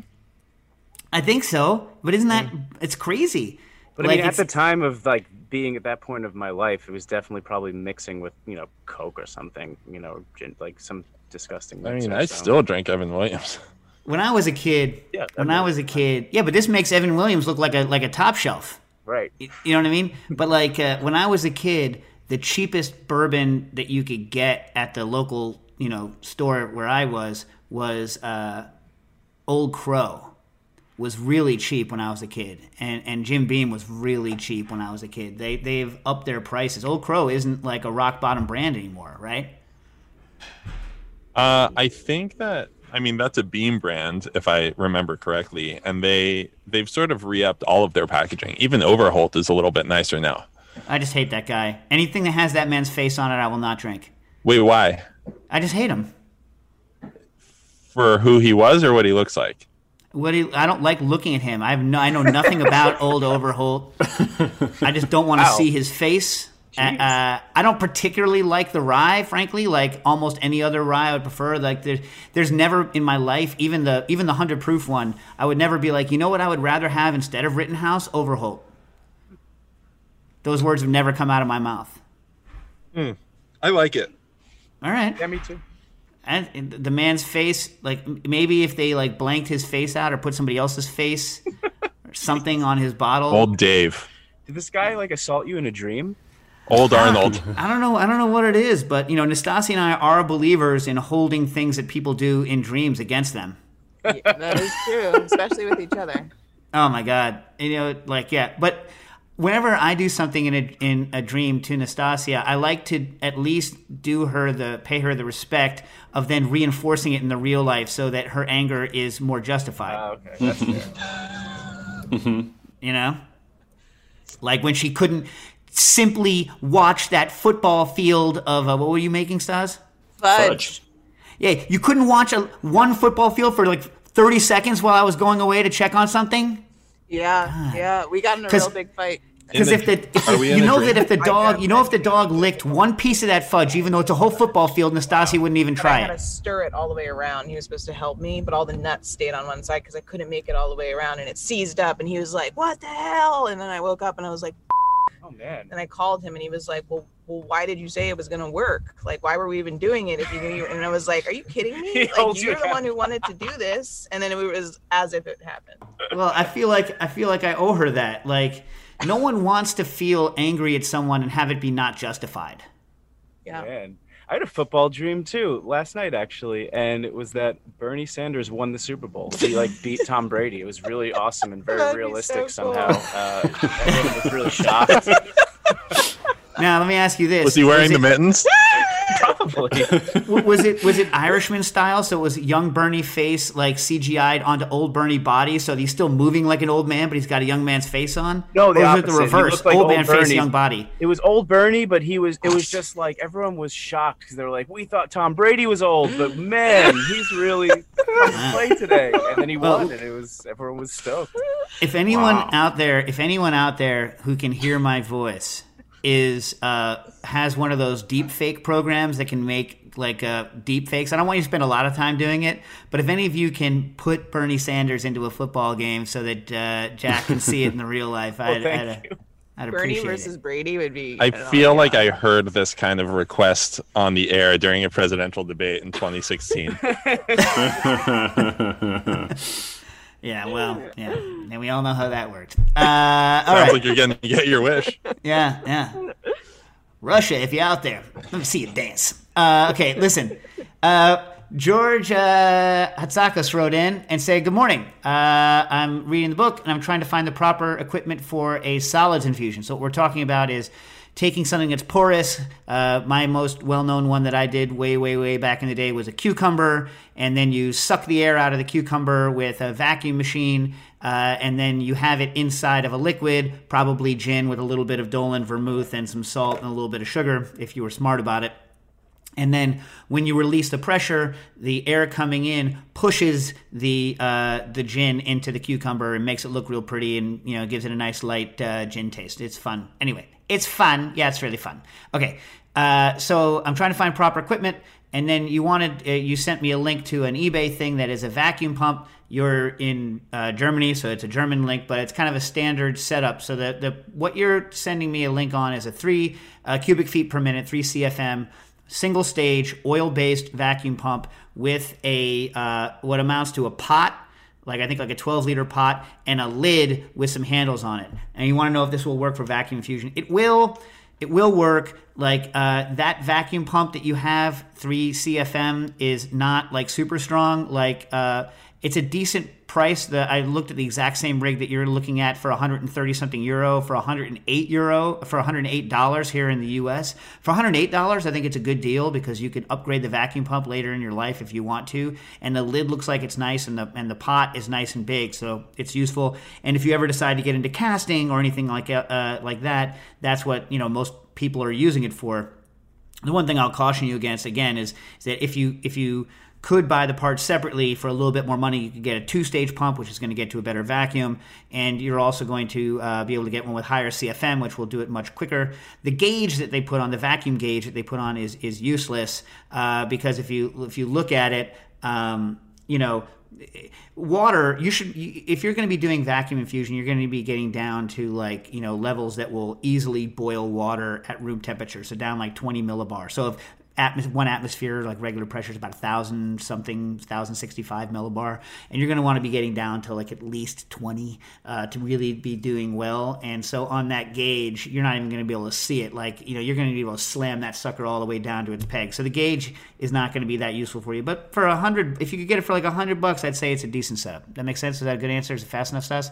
I think so, but isn't that it's crazy? But I Like, mean, at it's- the time of like being at that point of my life, it was definitely probably mixing with, you know, Coke or something, you know, gin- like some disgusting. I mix mean, or I so. still drink Evan Williams. When I was a kid, Yeah, that when I makes was a kid, yeah, but this makes Evan Williams look like a like a top shelf. Right. You you know what I mean? But like uh, when I was a kid, the cheapest bourbon that you could get at the local, you know, store where I was was uh, Old Crow. Was really cheap when I was a kid, and and Jim Beam was really cheap when I was a kid. They they've upped their prices. Old Crow isn't like a rock bottom brand anymore, right? Uh, I think that I mean that's a Beam brand, if I remember correctly, and they they've sort of re-upped all of their packaging. Even Overholt is a little bit nicer now. I just hate that guy. Anything that has that man's face on it, I will not drink. Wait, why? I just hate him. For who he was or what he looks like? What do you, I don't like looking at him. I have no, I know nothing about old Overholt. I just don't want to Wow. see his face. Uh, uh, I don't particularly like the rye, frankly. Like almost any other rye, I would prefer. Like there's, there's never in my life, even the even the hundred proof one, I would never be like, you know what, I would rather have instead of Rittenhouse, Overholt. Those words have never come out of my mouth. Mm, I like it. All right. Yeah, me too. And the man's face, like maybe if they like blanked his face out or put somebody else's face or something on his bottle. Old Dave. Did this guy like assault you in a dream? Old Arnold. I don't know. I don't know what it is, but you know, Nastasia and I are believers in holding things that people do in dreams against them. Yeah, that is true, especially with each other. Oh my God! You know, like yeah. But whenever I do something in a in a dream to Nastasia, I like to at least do her the pay her the respect of then reinforcing it in the real life, so that her anger is more justified. Oh, okay, that's fair. You know, like when she couldn't simply watch that football field of uh, what were you making, Stas? Fudge. Yeah, you couldn't watch a one football field for like thirty seconds while I was going away to check on something. Yeah, God. yeah, we got in a 'Cause- real big fight. Because if the if Are the, we in you a know dream? that if the dog you know if the dog licked one piece of that fudge, even though it's a whole football field, Nastasia wouldn't even But I try had to it. stir it all the way around. He was supposed to help me, but all the nuts stayed on one side because I couldn't make it all the way around, and it seized up. And he was like, "What the hell?" And then I woke up and I was like, Oh man. and I called him, and he was like, "Well, well, why did you say it was gonna work? Like, why were we even doing it if you knew?" You were... And I was like, "Are you kidding me? He Like, holds you're you the one who wanted to do this." And then it was as if it happened. Well, I feel like I feel like I owe her that. Like, no one wants to feel angry at someone and have it be not justified. Yeah. Man. I had a football dream too last night actually, and it was that Bernie Sanders won the Super Bowl. He like beat Tom Brady. It was really awesome and very That'd be realistic so cool. somehow. Uh, everyone was really shocked. Now, let me ask you this: Was he wearing the it, mittens? Probably. w- was it was it Irishman style? So it was young Bernie face like C G I'd onto old Bernie body, so he's still moving like an old man, but he's got a young man's face on. No, the or was opposite. it the He reverse? looked like old old man face, Bernie. young body. It was old Bernie, but he was. It was just like everyone was shocked because they were like, "We thought Tom Brady was old, but man, he's really come to play today." And then he Well- won, and it was everyone was stoked. If anyone Wow. out there, if anyone out there who can hear my voice is uh, has one of those deep fake programs that can make like uh, deep fakes, I don't want you to spend a lot of time doing it, but if any of you can put Bernie Sanders into a football game so that uh, Jack can see it in the real life, I'd, thank I'd, you. I'd Bernie appreciate versus it. Brady would be. I don't know, feel yeah. like I heard this kind of request on the air during a presidential debate in twenty sixteen. Yeah, well, yeah, and we all know how that worked. Uh, all Sounds right, like you're going to get your wish. yeah, yeah. Russia, if you're out there, let me see you dance. Uh, okay, listen. Uh, George uh, Hatsakos wrote in and said, "Good morning. Uh, I'm reading the book and I'm trying to find the proper equipment for a solids infusion." So what we're talking about is taking something that's porous. Uh, my most well-known one that I did way, way, way back in the day was a cucumber, and then you suck the air out of the cucumber with a vacuum machine, uh, and then you have it inside of a liquid, probably gin with a little bit of Dolan vermouth and some salt and a little bit of sugar, if you were smart about it. And then when you release the pressure, the air coming in pushes the uh, the gin into the cucumber and makes it look real pretty, and you know gives it a nice light uh, gin taste. It's fun. Anyway, it's fun. Yeah, it's really fun. Okay, uh, so I'm trying to find proper equipment, and then you wanted uh, you sent me a link to an eBay thing that is a vacuum pump. You're in uh, Germany, so it's a German link, but it's kind of a standard setup. So the the what you're sending me a link on is a three uh, cubic feet per minute, three C F M. Single stage oil-based vacuum pump with a uh, what amounts to a pot, like I think like a twelve liter pot, and a lid with some handles on it. And you want to know if this will work for vacuum infusion? It will. It will work. Like uh, that vacuum pump that you have, three C F M, is not like super strong. Like uh, it's a decent price. The, I looked at the exact same rig that you're looking at for one hundred thirty something euro, for one hundred eight euro, for one hundred eight dollars here in the U S. For one hundred eight dollars, I think it's a good deal because you can upgrade the vacuum pump later in your life if you want to. And the lid looks like it's nice, and the and the pot is nice and big, so it's useful. And if you ever decide to get into casting or anything like uh, like that, that's what you know most people are using it for. The one thing I'll caution you against again is, is that if you if you could buy the parts separately for a little bit more money, you could get a two-stage pump, which is going to get to a better vacuum, and you're also going to uh, be able to get one with higher C F M, which will do it much quicker. The gauge that they put on, the vacuum gauge that they put on, is is useless uh, because if you if you look at it, um, you know. Water, you should, if you're going to be doing vacuum infusion, you're going to be getting down to like, you know, levels that will easily boil water at room temperature. So down like twenty millibar. So if atmos- one atmosphere, like regular pressure is about a thousand something, thousand sixty-five millibar, and you're going to want to be getting down to like at least twenty uh, to really be doing well. And so on that gauge, you're not even going to be able to see it. Like, you know, you're going to be able to slam that sucker all the way down to its peg. So the gauge is not going to be that useful for you. But for a hundred, if you could get it for like a hundred bucks, I'd say it's a decent setup. That makes sense? Is that a good answer? Is it fast enough, Stas?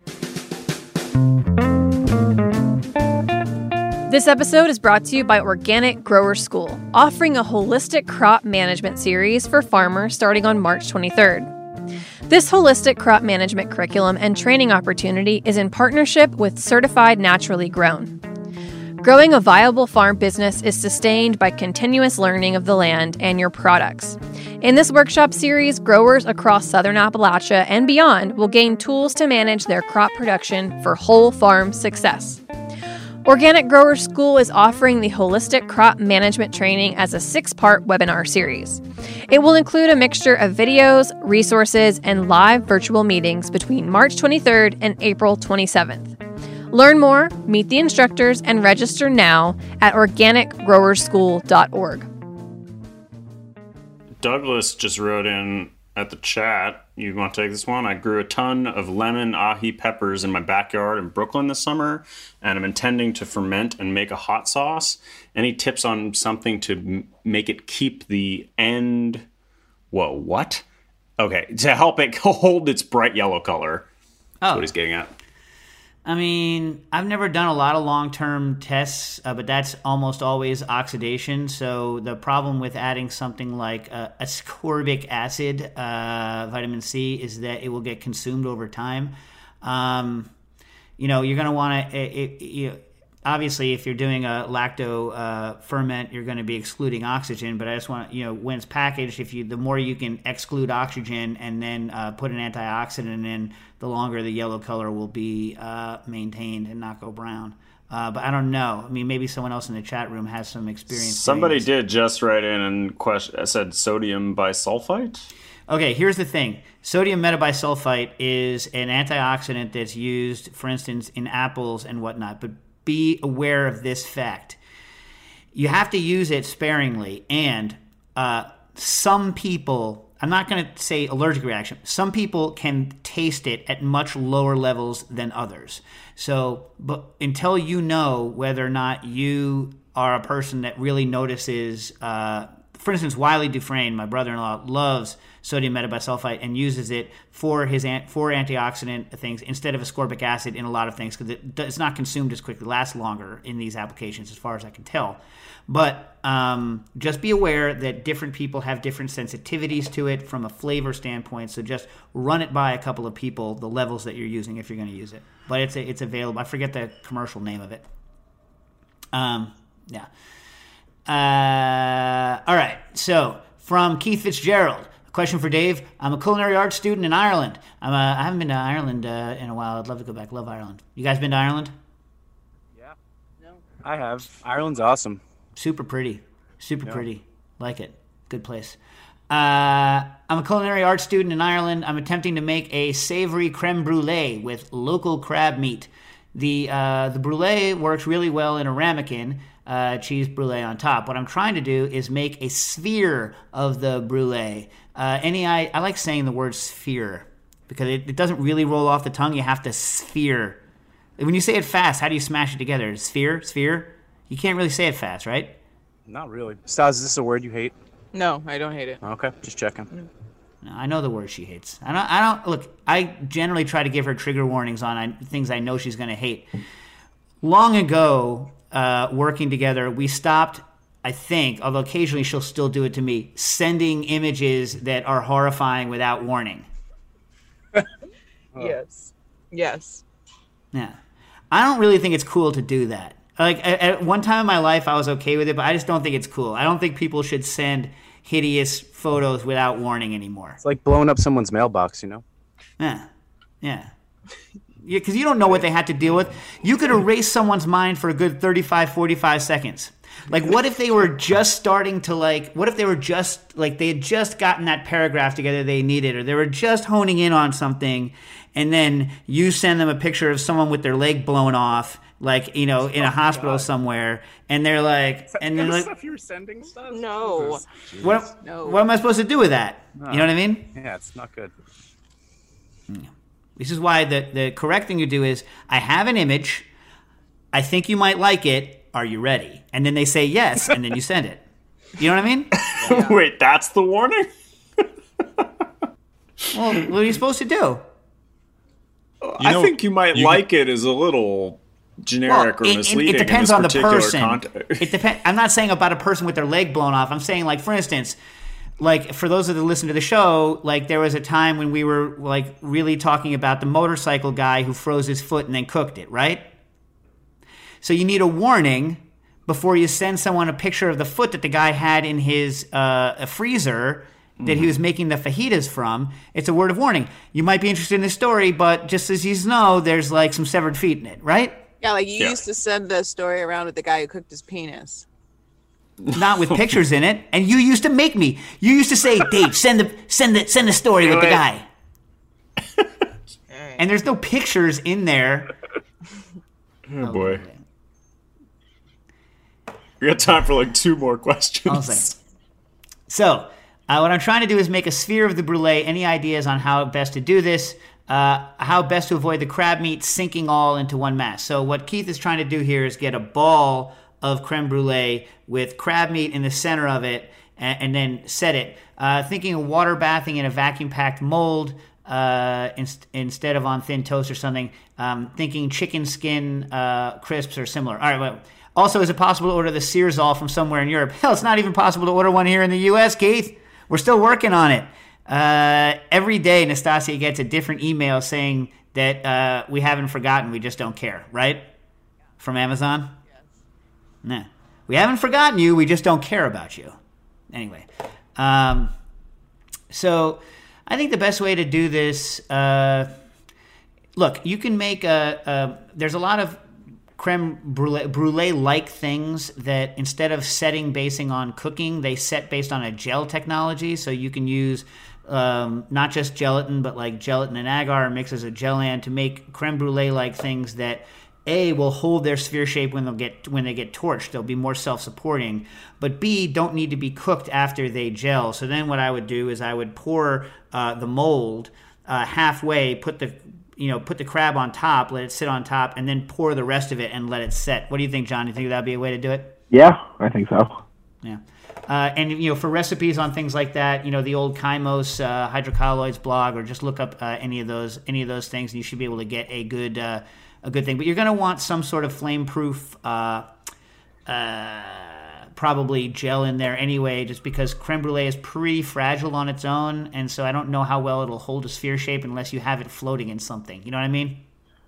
This episode is brought to you by Organic Grower School, offering a holistic crop management series for farmers starting on March twenty-third. This holistic crop management curriculum and training opportunity is in partnership with Certified Naturally Grown. Growing a viable farm business is sustained by continuous learning of the land and your products. In this workshop series, growers across Southern Appalachia and beyond will gain tools to manage their crop production for whole farm success. Organic Grower School is offering the Holistic Crop Management Training as a six-part webinar series. It will include a mixture of videos, resources, and live virtual meetings between March twenty-third and April twenty-seventh. Learn more, meet the instructors, and register now at organic grower school dot org. Douglas just wrote in at the chat, you want to take this one? I grew a ton of lemon ahi peppers in my backyard in Brooklyn this summer, and I'm intending to ferment and make a hot sauce. Any tips on something to m- make it keep the end... Whoa, what? Okay, to help it hold its bright yellow color. That's Oh. what he's getting at. I mean, I've never done a lot of long-term tests, uh, but that's almost always oxidation. So the problem with adding something like uh, ascorbic acid, uh, vitamin C, is that it will get consumed over time. Um, you know, you're going to want to, you know, obviously, if you're doing a lacto uh, ferment, you're going to be excluding oxygen. But I just want, you know, when it's packaged, if you, the more you can exclude oxygen and then uh, put an antioxidant in, the longer the yellow color will be uh, maintained and not go brown. Uh, but I don't know. I mean, maybe someone else in the chat room has some experience. Somebody did just write in and question, said sodium bisulfite. Okay, here's the thing. Sodium metabisulfite is an antioxidant that's used, for instance, in apples and whatnot. But be aware of this fact. You have to use it sparingly, and uh, some people, I'm not going to say allergic reaction, some people can taste it at much lower levels than others. So, but until you know whether or not you are a person that really notices, uh, for instance, Wiley Dufresne, my brother-in-law, loves sodium metabisulfite and uses it for his for antioxidant things instead of ascorbic acid in a lot of things because it, it's not consumed as quickly, lasts longer in these applications as far as I can tell. But um, just be aware that different people have different sensitivities to it from a flavor standpoint. So just run it by a couple of people, the levels that you're using if you're going to use it. But it's a, it's available. I forget the commercial name of it. Um, yeah. Uh, all right. So from Keith Fitzgerald. Question for Dave. I'm a culinary arts student in Ireland. I'm a, I haven't been to Ireland uh, in a while. I'd love to go back. Love Ireland. You guys been to Ireland? Yeah. No. I have. Ireland's awesome. Super pretty. Super Yeah. pretty. Like it. Good place. Uh, I'm a culinary arts student in Ireland. I'm attempting to make a savory creme brulee with local crab meat. The uh, the brulee works really well in a ramekin, uh, cheese brulee on top. What I'm trying to do is make a sphere of the brulee. Uh, any I, I like saying the word sphere because it, it doesn't really roll off the tongue. You have to sphere. When you say it fast, how do you smash it together? Sphere? Sphere? You can't really say it fast, right? Not really. Stas, is this a word you hate? No, I don't hate it. Okay, just checking. No, I know the word she hates. I don't. I don't look. I generally try to give her trigger warnings on I, things I know she's going to hate. Long ago, uh, working together, we stopped. I think, although occasionally she'll still do it to me, sending images that are horrifying without warning. Yes. Yes. Yeah, I don't really think it's cool to do that. Like at, at one time in my life, I was okay with it, but I just don't think it's cool. I don't think people should send hideous photos without warning anymore. It's like blowing up someone's mailbox, you know? Yeah, yeah. Yeah, because you don't know what they had to deal with. You could erase someone's mind for a good thirty-five, forty-five seconds. Like, what if they were just starting to, like, what if they were just, like, they had just gotten that paragraph together they needed, or they were just honing in on something, and then you send them a picture of someone with their leg blown off, like you know, in a hospital God. somewhere, and they're like, and they're like, stuff you were sending stuff. No. what, No. what am I supposed to do with that? No. You know what I mean? Yeah, it's not good. This is why the the correct thing to do is, I have an image, I think you might like it. Are you ready? And then they say yes, and then you send it. You know what I mean? Yeah. Wait, that's the warning? Well, what are you supposed to do? You I know, think you might you like it is a little generic Well, or it- it- misleading. It, depends in on this the particular person. context. It depends. I'm not saying about a person with their leg blown off. I'm saying, like, for instance, like for those that listen to the show, like there was a time when we were like really talking about the motorcycle guy who froze his foot and then cooked it, right? So you need a warning before you send someone a picture of the foot that the guy had in his uh, freezer that he was making the fajitas from. It's a word of warning. You might be interested in this story, but just as you know, there's like some severed feet in it, right? Yeah, like you Yeah. used to send the story around with the guy who cooked his penis. Not with pictures in it. And you used to make me. You used to say, Dave, send the send the send the story with the guy. And there's no pictures in there. Oh, boy. We got time for like two more questions. Okay. So, uh, what I'm trying to do is make a sphere of the brulee. Any ideas on how best to do this? Uh, how best to avoid the crab meat sinking all into one mass? So, what Keith is trying to do here is get a ball of creme brulee with crab meat in the center of it, and, and then set it. Uh, thinking of water bathing in a vacuum-packed mold uh, in, instead of on thin toast or something. Um, thinking chicken skin uh, crisps or similar. All right, well. Also, is it possible to order the Searzall from somewhere in Europe? Hell, it's not even possible to order one here in the U S, Keith. We're still working on it. Uh, every day, Nastasia gets a different email saying that uh, we haven't forgotten, we just don't care, right? From Amazon? Yes. Nah. We haven't forgotten you, we just don't care about you. Anyway. Um, so, I think the best way to do this, uh, look, you can make a, a there's a lot of creme brulee, brulee-like things that instead of setting basing on cooking, they set based on a gel technology. So you can use um, not just gelatin, but like gelatin and agar mixes of Gelan to make creme brulee-like things that A, will hold their sphere shape when they'll get when they get torched. They'll be more self-supporting. But B, don't need to be cooked after they gel. So then what I would do is I would pour uh, the mold uh, halfway, put the you know, put the crab on top, let it sit on top, and then pour the rest of it and let it set. What do you think, John? Do you think that'd be a way to do it? Yeah, I think so. Yeah. Uh, and, you know, for recipes on things like that, you know, the old Kymos uh, hydrocolloids blog, or just look up uh, any of those any of those things, and you should be able to get a good uh, a good thing. But you're going to want some sort of flame-proof uh, uh, probably gel in there anyway, just because creme brulee is pretty fragile on its own, and so I don't know how well it'll hold a sphere shape unless you have it floating in something. You know what I mean?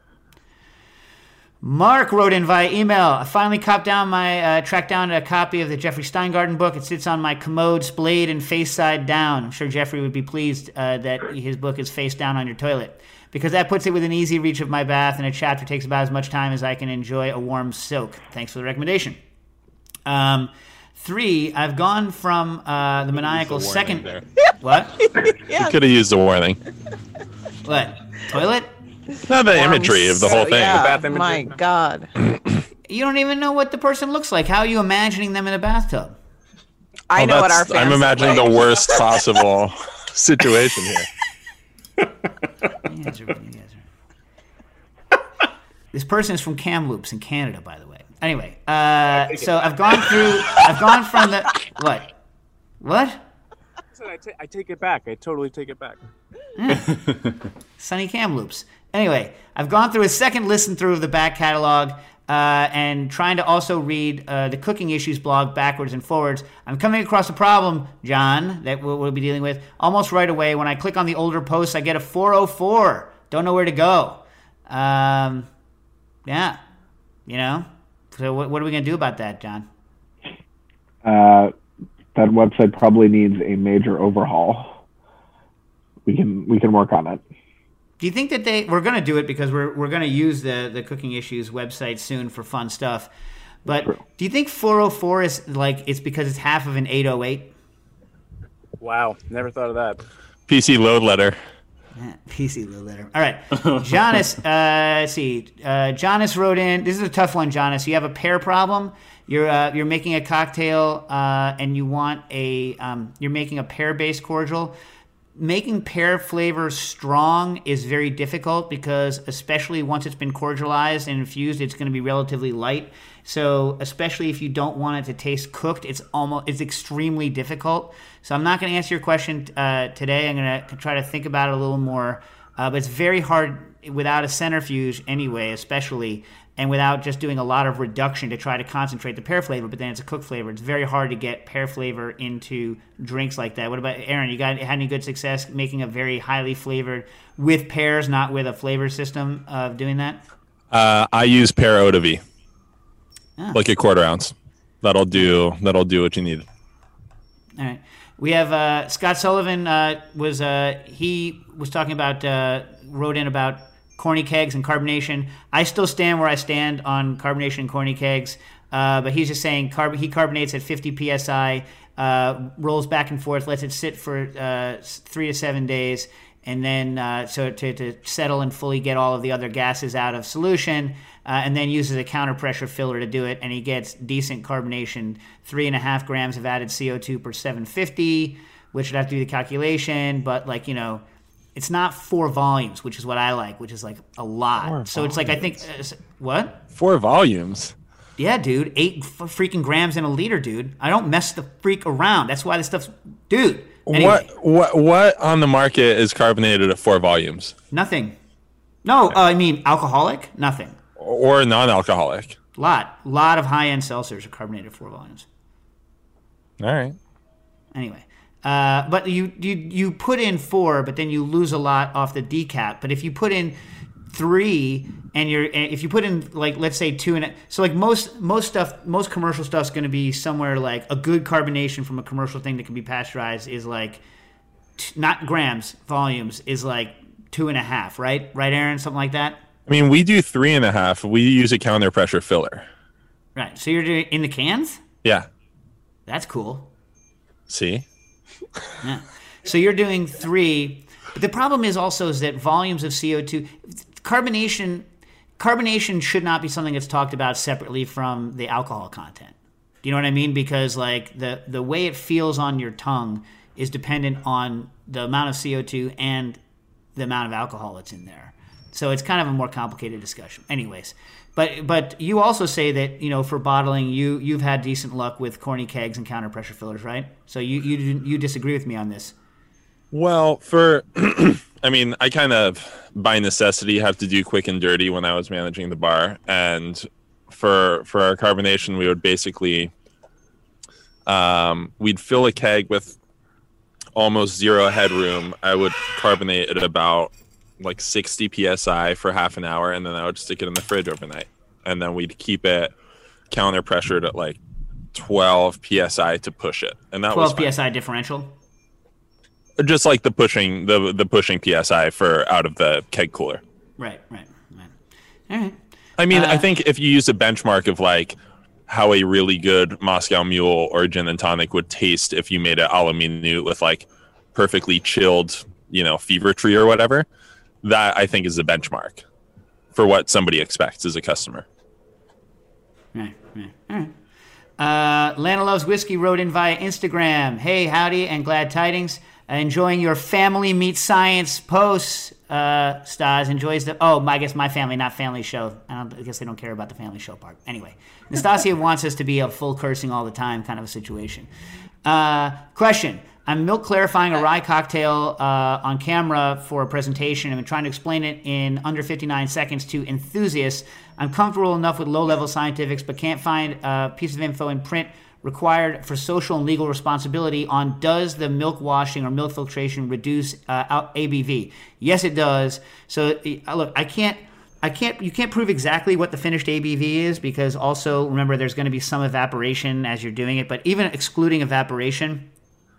Mark wrote in via email. I finally copped down my, uh, tracked down a copy of the Jeffrey Steingarten book. It sits on my commode, splayed and face side down. I'm sure Jeffrey would be pleased uh, that his book is face down on your toilet, because that puts it within easy reach of my bath, and a chapter takes about as much time as I can enjoy a warm soak. Thanks for the recommendation. Um, three, I've gone from uh, the maniacal second. There. What? You could have used the warning. What? Toilet? Not the imagery of the whole thing. Yeah, my God. You don't even know what the person looks like. How are you imagining them in a bathtub? I Well, know what our that's- fans I'm imagining look the like. worst possible situation here. You guys are- you guys are- This person is from Kamloops in Canada, by the way. Anyway, uh, so I've gone through. I've gone from the what? What? I, said I, ta- I take it back. I totally take it back. Sunny Kamloops. Anyway, I've gone through a second listen through of the back catalog uh, and trying to also read uh, the Cooking Issues blog backwards and forwards. I'm coming across a problem, John, that we'll, we'll be dealing with almost right away. When I click on the older posts, I get a four oh four. Don't know where to go. Um, yeah, you know. So what, what are we going to do about that, John? Uh, that website probably needs a major overhaul. We can we can work on it. Do you think that they we're going to do it because we're we're going to use the the Cooking Issues website soon for fun stuff? But True. do you think four oh four is like it's because it's half of an eight oh eight? Wow, never thought of that. P C load letter. Yeah, P C Lou litter. All right. Jonas, uh, let's see. Uh, Jonas wrote in, this is a tough one, Jonas. You have a pear problem. You're uh, you're making a cocktail uh, and you want a, um, you're making a pear-based cordial. Making pear flavor strong is very difficult because especially once it's been cordialized and infused, it's going to be relatively light. So especially if you don't want it to taste cooked, it's almost it's extremely difficult. So I'm not going to answer your question uh, today. I'm going to try to think about it a little more. Uh, but it's very hard without a centrifuge anyway, especially, and without just doing a lot of reduction to try to concentrate the pear flavor, but then it's a cooked flavor. It's very hard to get pear flavor into drinks like that. What about Aaron? You got had any good success making a very highly flavored with pears, not with a flavor system of doing that? Uh, I use pear eau de vie, Ah. like a quarter ounce. That'll do. That'll do what you need. All right. We have uh, Scott Sullivan uh, was uh, he was talking about uh, wrote in about corny kegs and carbonation. I still stand where I stand on carbonation and corny kegs, uh, but he's just saying carb- he carbonates at fifty P S I, uh, rolls back and forth, lets it sit for uh, three to seven days, and then uh, so to, to settle and fully get all of the other gases out of solution, uh, and then uses a counter pressure filler to do it, and he gets decent carbonation, three and a half grams of added C O two per seven fifty, which would have to do the calculation, but like, you know, it's not four volumes, which is what I like, which is like a lot. Four so it's like, I think, uh, what? Four volumes. Yeah, dude, eight f- freaking grams in a liter, dude. I don't mess the freak around. That's why this stuff's, dude. Anyway, What what what on the market is carbonated at four volumes? Nothing. No, uh, I mean alcoholic. Nothing. Or non-alcoholic? Lot, lot of high-end seltzers are carbonated at four volumes. All right. Anyway, uh, but you you you put in four, but then you lose a lot off the decap. But if you put in three, and you're if you put in like let's say two and a, so like most most stuff most commercial stuff's going to be somewhere like a good carbonation from a commercial thing that can be pasteurized is like t- not grams volumes is like two and a half, right? Right, Aaron, something like that. I mean, we do three and a half. We use a counter pressure filler. Right. So you're doing in the cans. Yeah. That's cool. See. Yeah. So you're doing three, but the problem is also is that volumes of C O two, carbonation, carbonation should not be something that's talked about separately from the alcohol content. Do you know what I mean? Because like the the way it feels on your tongue is dependent on the amount of C O two and the amount of alcohol that's in there. So it's kind of a more complicated discussion. Anyways, but but you also say that, you know, for bottling, you you've had decent luck with corny kegs and counter pressure fillers, right? So you you you disagree with me on this? Well, for I mean, I kind of by necessity have to do quick and dirty when I was managing the bar, and for for our carbonation, we would basically um, we'd fill a keg with almost zero headroom. I would carbonate at about like sixty P S I for half an hour, and then I would stick it in the fridge overnight, and then we'd keep it counter pressured at like twelve P S I to push it, and that was twelve P S I differential. Just like the pushing the the pushing P S I for out of the keg cooler. Right, right, right. All right. I mean, Uh, I think if you use a benchmark of like how a really good Moscow Mule or gin and tonic would taste if you made it a la minute with like perfectly chilled, you know, Fever Tree or whatever, that I think is a benchmark for what somebody expects as a customer. Right, right, all right. Uh, Lana Loves Whiskey wrote in via Instagram. Hey, howdy, and glad tidings. Uh, enjoying your family meets science posts. Uh, Stas enjoys the. Oh, I guess my family, not family show. I, don't, I guess they don't care about the family show part. Anyway, Nastasia wants us to be a full cursing all the time kind of a situation. Uh, question. I'm milk clarifying a rye cocktail uh, on camera for a presentation. I'm trying to explain it in under fifty-nine seconds to enthusiasts. I'm comfortable enough with low-level scientifics, but can't find a piece of info in print required for social and legal responsibility on does the milk washing or milk filtration reduce uh, A B V? Yes, it does. So uh, look, I can't, I can't, you can't prove exactly what the finished A B V is because also remember there's going to be some evaporation as you're doing it. But even excluding evaporation,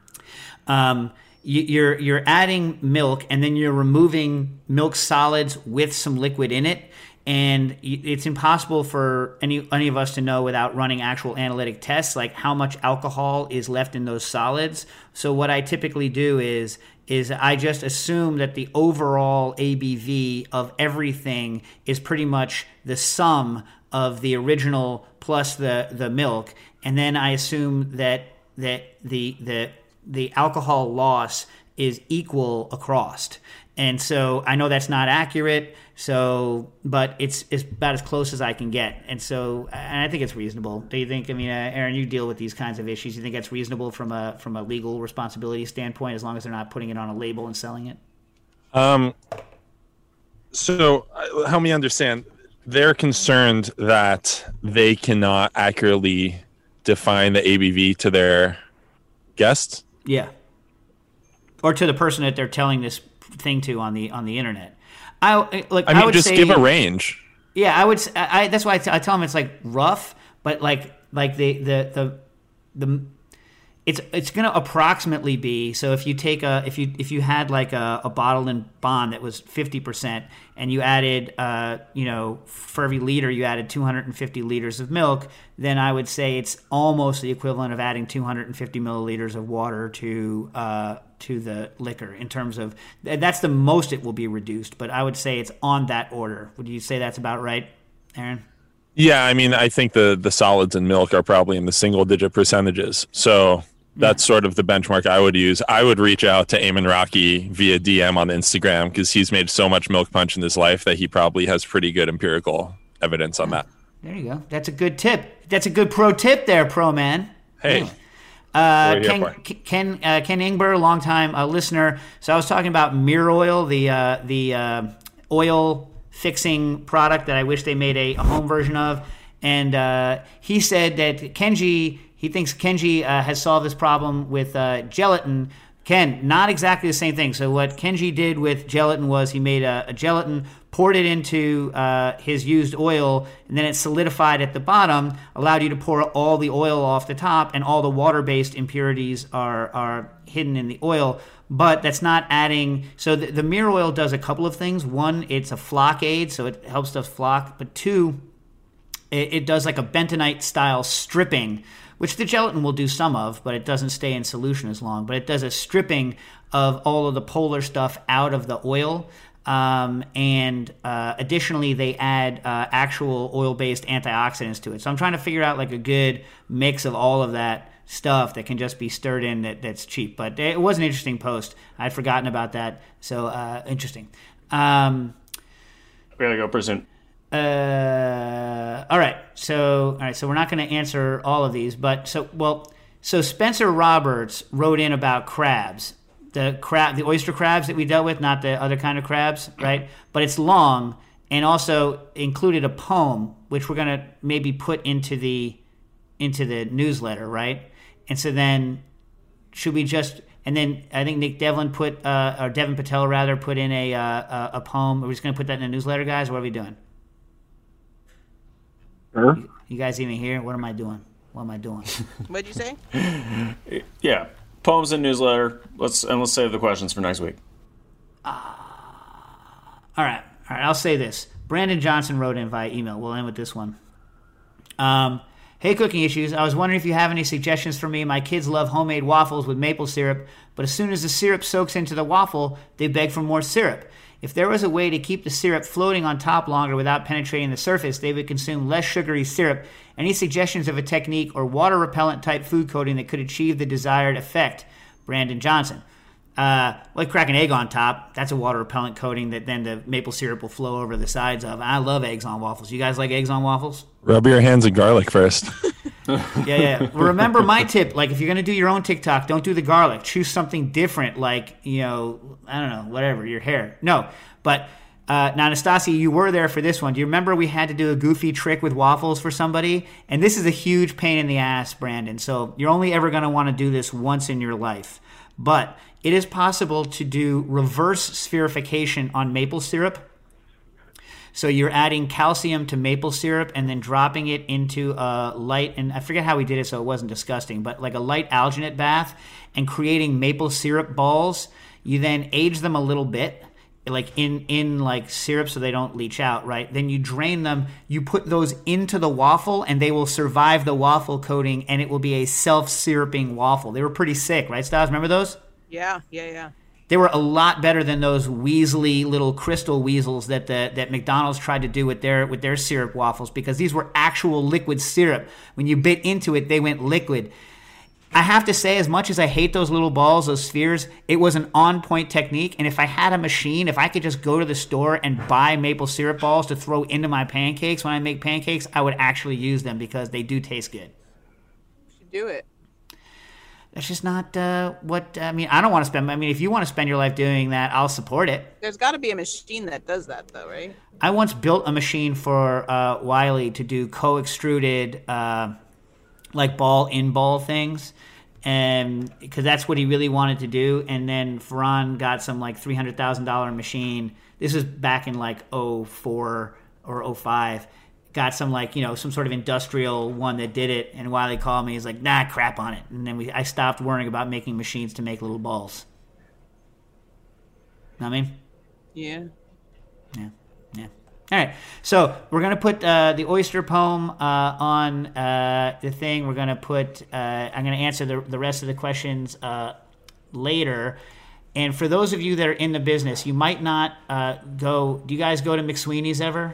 um, you, you're you're adding milk and then you're removing milk solids with some liquid in it. And it's impossible for any any of us to know without running actual analytic tests, like how much alcohol is left in those solids. So what I typically do is is I just assume that the overall A B V of everything is pretty much the sum of the original plus the, the milk, and then I assume that that the the the alcohol loss is equal across. And so I know that's not accurate, so but it's it's about as close as I can get. And so and I think it's reasonable. Do you think? I mean, uh, Aaron, you deal with these kinds of issues. You think that's reasonable from a from a legal responsibility standpoint, as long as they're not putting it on a label and selling it? Um. So uh, help me understand. They're concerned that they cannot accurately define the A B V to their guests. Yeah. Or to the person that they're telling this thing to on the on the internet. I like. I mean, I would just say, give a range. Yeah, I would. s- I, I- that's why I, t- I tell them it's like rough, but like like the the the the. It's it's going to approximately be, so if you take a if you if you had like a, a bottle and bond that was fifty percent and you added uh you know for every liter you added two hundred fifty liters of milk, then I would say it's almost the equivalent of adding two hundred fifty milliliters of water to uh to the liquor in terms of that's the most it will be reduced, but I would say it's on that order. Would you say that's about right, Aaron? Yeah, I mean, I think the the solids in milk are probably in the single digit percentages. So that's sort of the benchmark I would use. I would reach out to Eamon Rocky via D M on Instagram because he's made so much milk punch in his life that he probably has pretty good empirical evidence on that. There you go. That's a good tip. That's a good pro tip there, pro man. Hey. Yeah. Uh, What are you Ken, here for? Ken, uh, Ken Ingber, longtime uh, listener. So I was talking about Mirror Oil, the uh, the uh, oil fixing product that I wish they made a, a home version of, and uh, he said that Kenji, he thinks Kenji uh, has solved this problem with uh, gelatin. Ken, not exactly the same thing. So what Kenji did with gelatin was he made a, a gelatin, poured it into uh, his used oil, and then it solidified at the bottom, allowed you to pour all the oil off the top, and all the water-based impurities are are hidden in the oil. But that's not adding. So the, the Mirror Oil does a couple of things. One, it's a flock aid, so it helps stuff flock. But two, it, it does like a bentonite-style stripping, which the gelatin will do some of, but it doesn't stay in solution as long. But it does a stripping of all of the polar stuff out of the oil. Um, and uh, additionally, they add uh, actual oil-based antioxidants to it. So I'm trying to figure out like a good mix of all of that stuff that can just be stirred in that, that's cheap. But it was an interesting post. I'd forgotten about that. So uh, interesting. Um, We gotta go present. Uh, all right. So, all right. So we're not going to answer all of these, but so well. So Spencer Roberts wrote in about crabs, the crab, the oyster crabs that we dealt with, not the other kind of crabs, right? But it's long, and also included a poem, which we're going to maybe put into the into the newsletter, right? And so then, should we just? And then I think Nick Devlin put, uh, or Devin Patel rather, put in a uh, a, a poem. Are we just going to put that in the newsletter, guys? What are we doing? Sure. You, you guys even here? What am I doing? What am I doing? What'd you say? Yeah, poems and newsletter. Let's and let's save the questions for next week. Uh, all right, all right. I'll say this. Brandon Johnson wrote in via email. We'll end with this one. Um, hey, Cooking Issues. I was wondering if you have any suggestions for me. My kids love homemade waffles with maple syrup, but as soon as the syrup soaks into the waffle, they beg for more syrup. If there was a way to keep the syrup floating on top longer without penetrating the surface, they would consume less sugary syrup. Any suggestions of a technique or water repellent type food coating that could achieve the desired effect? Brandon Johnson. Uh, like crack an egg on top. That's a water repellent coating that then the maple syrup will flow over the sides of. I love eggs on waffles. You guys like eggs on waffles? Rub your hands in garlic first. Yeah, yeah. Well, remember my tip. Like, if you're going to do your own TikTok, don't do the garlic. Choose something different, like, you know, I don't know, whatever, your hair. No. But uh, now, Anastasia, you were there for this one. Do you remember we had to do a goofy trick with waffles for somebody? And this is a huge pain in the ass, Brandon. So you're only ever going to want to do this once in your life. But it is possible to do reverse spherification on maple syrup. So you're adding calcium to maple syrup and then dropping it into a light, and I forget how we did it so it wasn't disgusting, but like a light alginate bath and creating maple syrup balls. You then age them a little bit, like in, in like syrup so they don't leach out, right? Then you drain them, you put those into the waffle and they will survive the waffle coating and it will be a self-syruping waffle. They were pretty sick, right, Styles? Remember those? Yeah, yeah, yeah. They were a lot better than those weaselly little crystal weasels that the, that McDonald's tried to do with their with their syrup waffles, because these were actual liquid syrup. When you bit into it, they went liquid. I have to say, as much as I hate those little balls, those spheres, it was an on-point technique. And if I had a machine, if I could just go to the store and buy maple syrup balls to throw into my pancakes when I make pancakes, I would actually use them because they do taste good. You should do it. That's just not uh, what, I mean, I don't want to spend, I mean, if you want to spend your life doing that, I'll support it. There's got to be a machine that does that, though, right? I once built a machine for uh, Wiley to do co-extruded, uh, like ball-in-ball things, and because that's what he really wanted to do. And then Ferran got some like three hundred thousand dollars machine. This was back in like oh four or oh five. Got some like, you know, some sort of industrial one that did it, and Wiley called me. He's like, nah, crap on it. And then we, I stopped worrying about making machines to make little balls. Know what I mean? Yeah. Yeah, yeah. All right, so we're going to put uh, the oyster poem uh, on uh, the thing. We're going to put, uh, I'm going to answer the, the rest of the questions uh, later. And for those of you that are in the business, you might not uh, go, do you guys go to McSweeney's ever?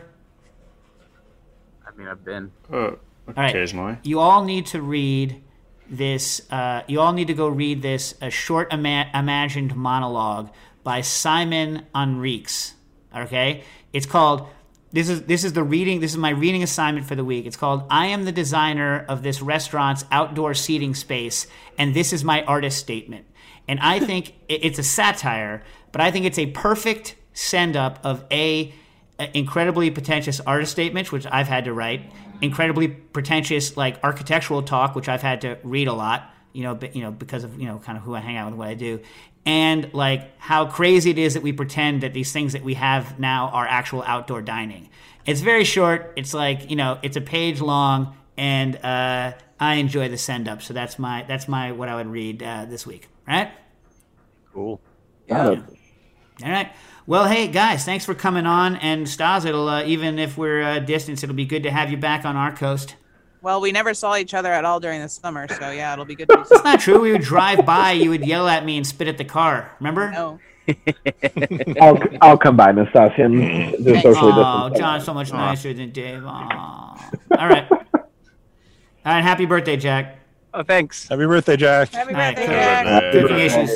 I mean, I've been. Uh, occasionally. Right. You all need to read this, uh, you all need to go read this, a short ima- imagined monologue by Simon Enriques, okay? It's called... This is this is the reading. This is my reading assignment for the week. It's called "I am the designer of this restaurant's outdoor seating space, and this is my artist statement." And I think it's a satire, but I think it's a perfect send up of a, a incredibly pretentious artist statements, which I've had to write, incredibly pretentious like architectural talk, which I've had to read a lot, you know, you know, because of you know kind of who I hang out with, what I do. And like how crazy it is that we pretend that these things that we have now are actual outdoor dining. It's very short. It's like, you know, it's a page long, and uh, I enjoy the send up. So that's my that's my what I would read uh, this week. Right? Cool. Yeah. All right. Well, hey guys, thanks for coming on. And Stas, it'll uh, even if we're uh, distant, it'll be good to have you back on our coast. Well, we never saw each other at all during the summer, so yeah, it'll be good to It's not true. We would drive by, you would yell at me and spit at the car. Remember? No. I'll I'll come by, Nastasia. and do socially Oh, distance. John's so much nicer than Dave. Aw. All right. All right. Happy birthday, Jack. Oh, thanks. Happy birthday, Jack. Happy All right, birthday, cool.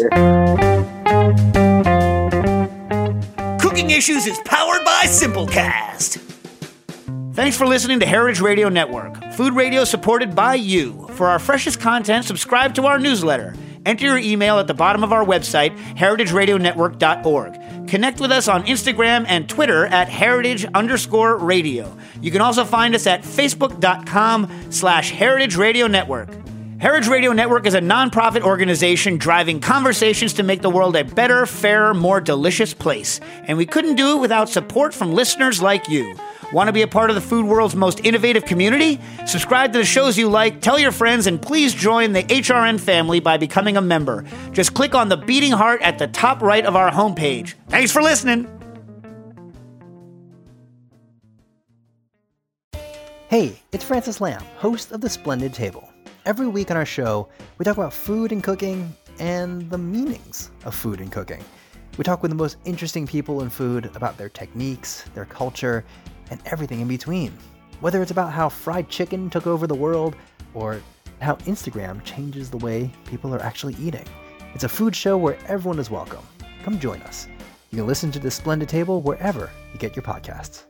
Jack. Cooking Issues. Cooking Issues is powered by Simplecast. Thanks for listening to Heritage Radio Network, food radio supported by you. For our freshest content, subscribe to our newsletter. Enter your email at the bottom of our website, heritage radio network dot org. Connect with us on Instagram and Twitter at heritage underscore radio. You can also find us at facebook.com slash heritage radio network. Heritage Radio Network is a nonprofit organization driving conversations to make the world a better, fairer, more delicious place. And we couldn't do it without support from listeners like you. Want to be a part of the food world's most innovative community? Subscribe to the shows you like, tell your friends, and please join the H R N family by becoming a member. Just click on the beating heart at the top right of our homepage. Thanks for listening. Hey, it's Francis Lamb, host of The Splendid Table. Every week on our show, we talk about food and cooking and the meanings of food and cooking. We talk with the most interesting people in food about their techniques, their culture, and everything in between. Whether it's about how fried chicken took over the world or how Instagram changes the way people are actually eating. It's a food show where everyone is welcome. Come join us. You can listen to The Splendid Table wherever you get your podcasts.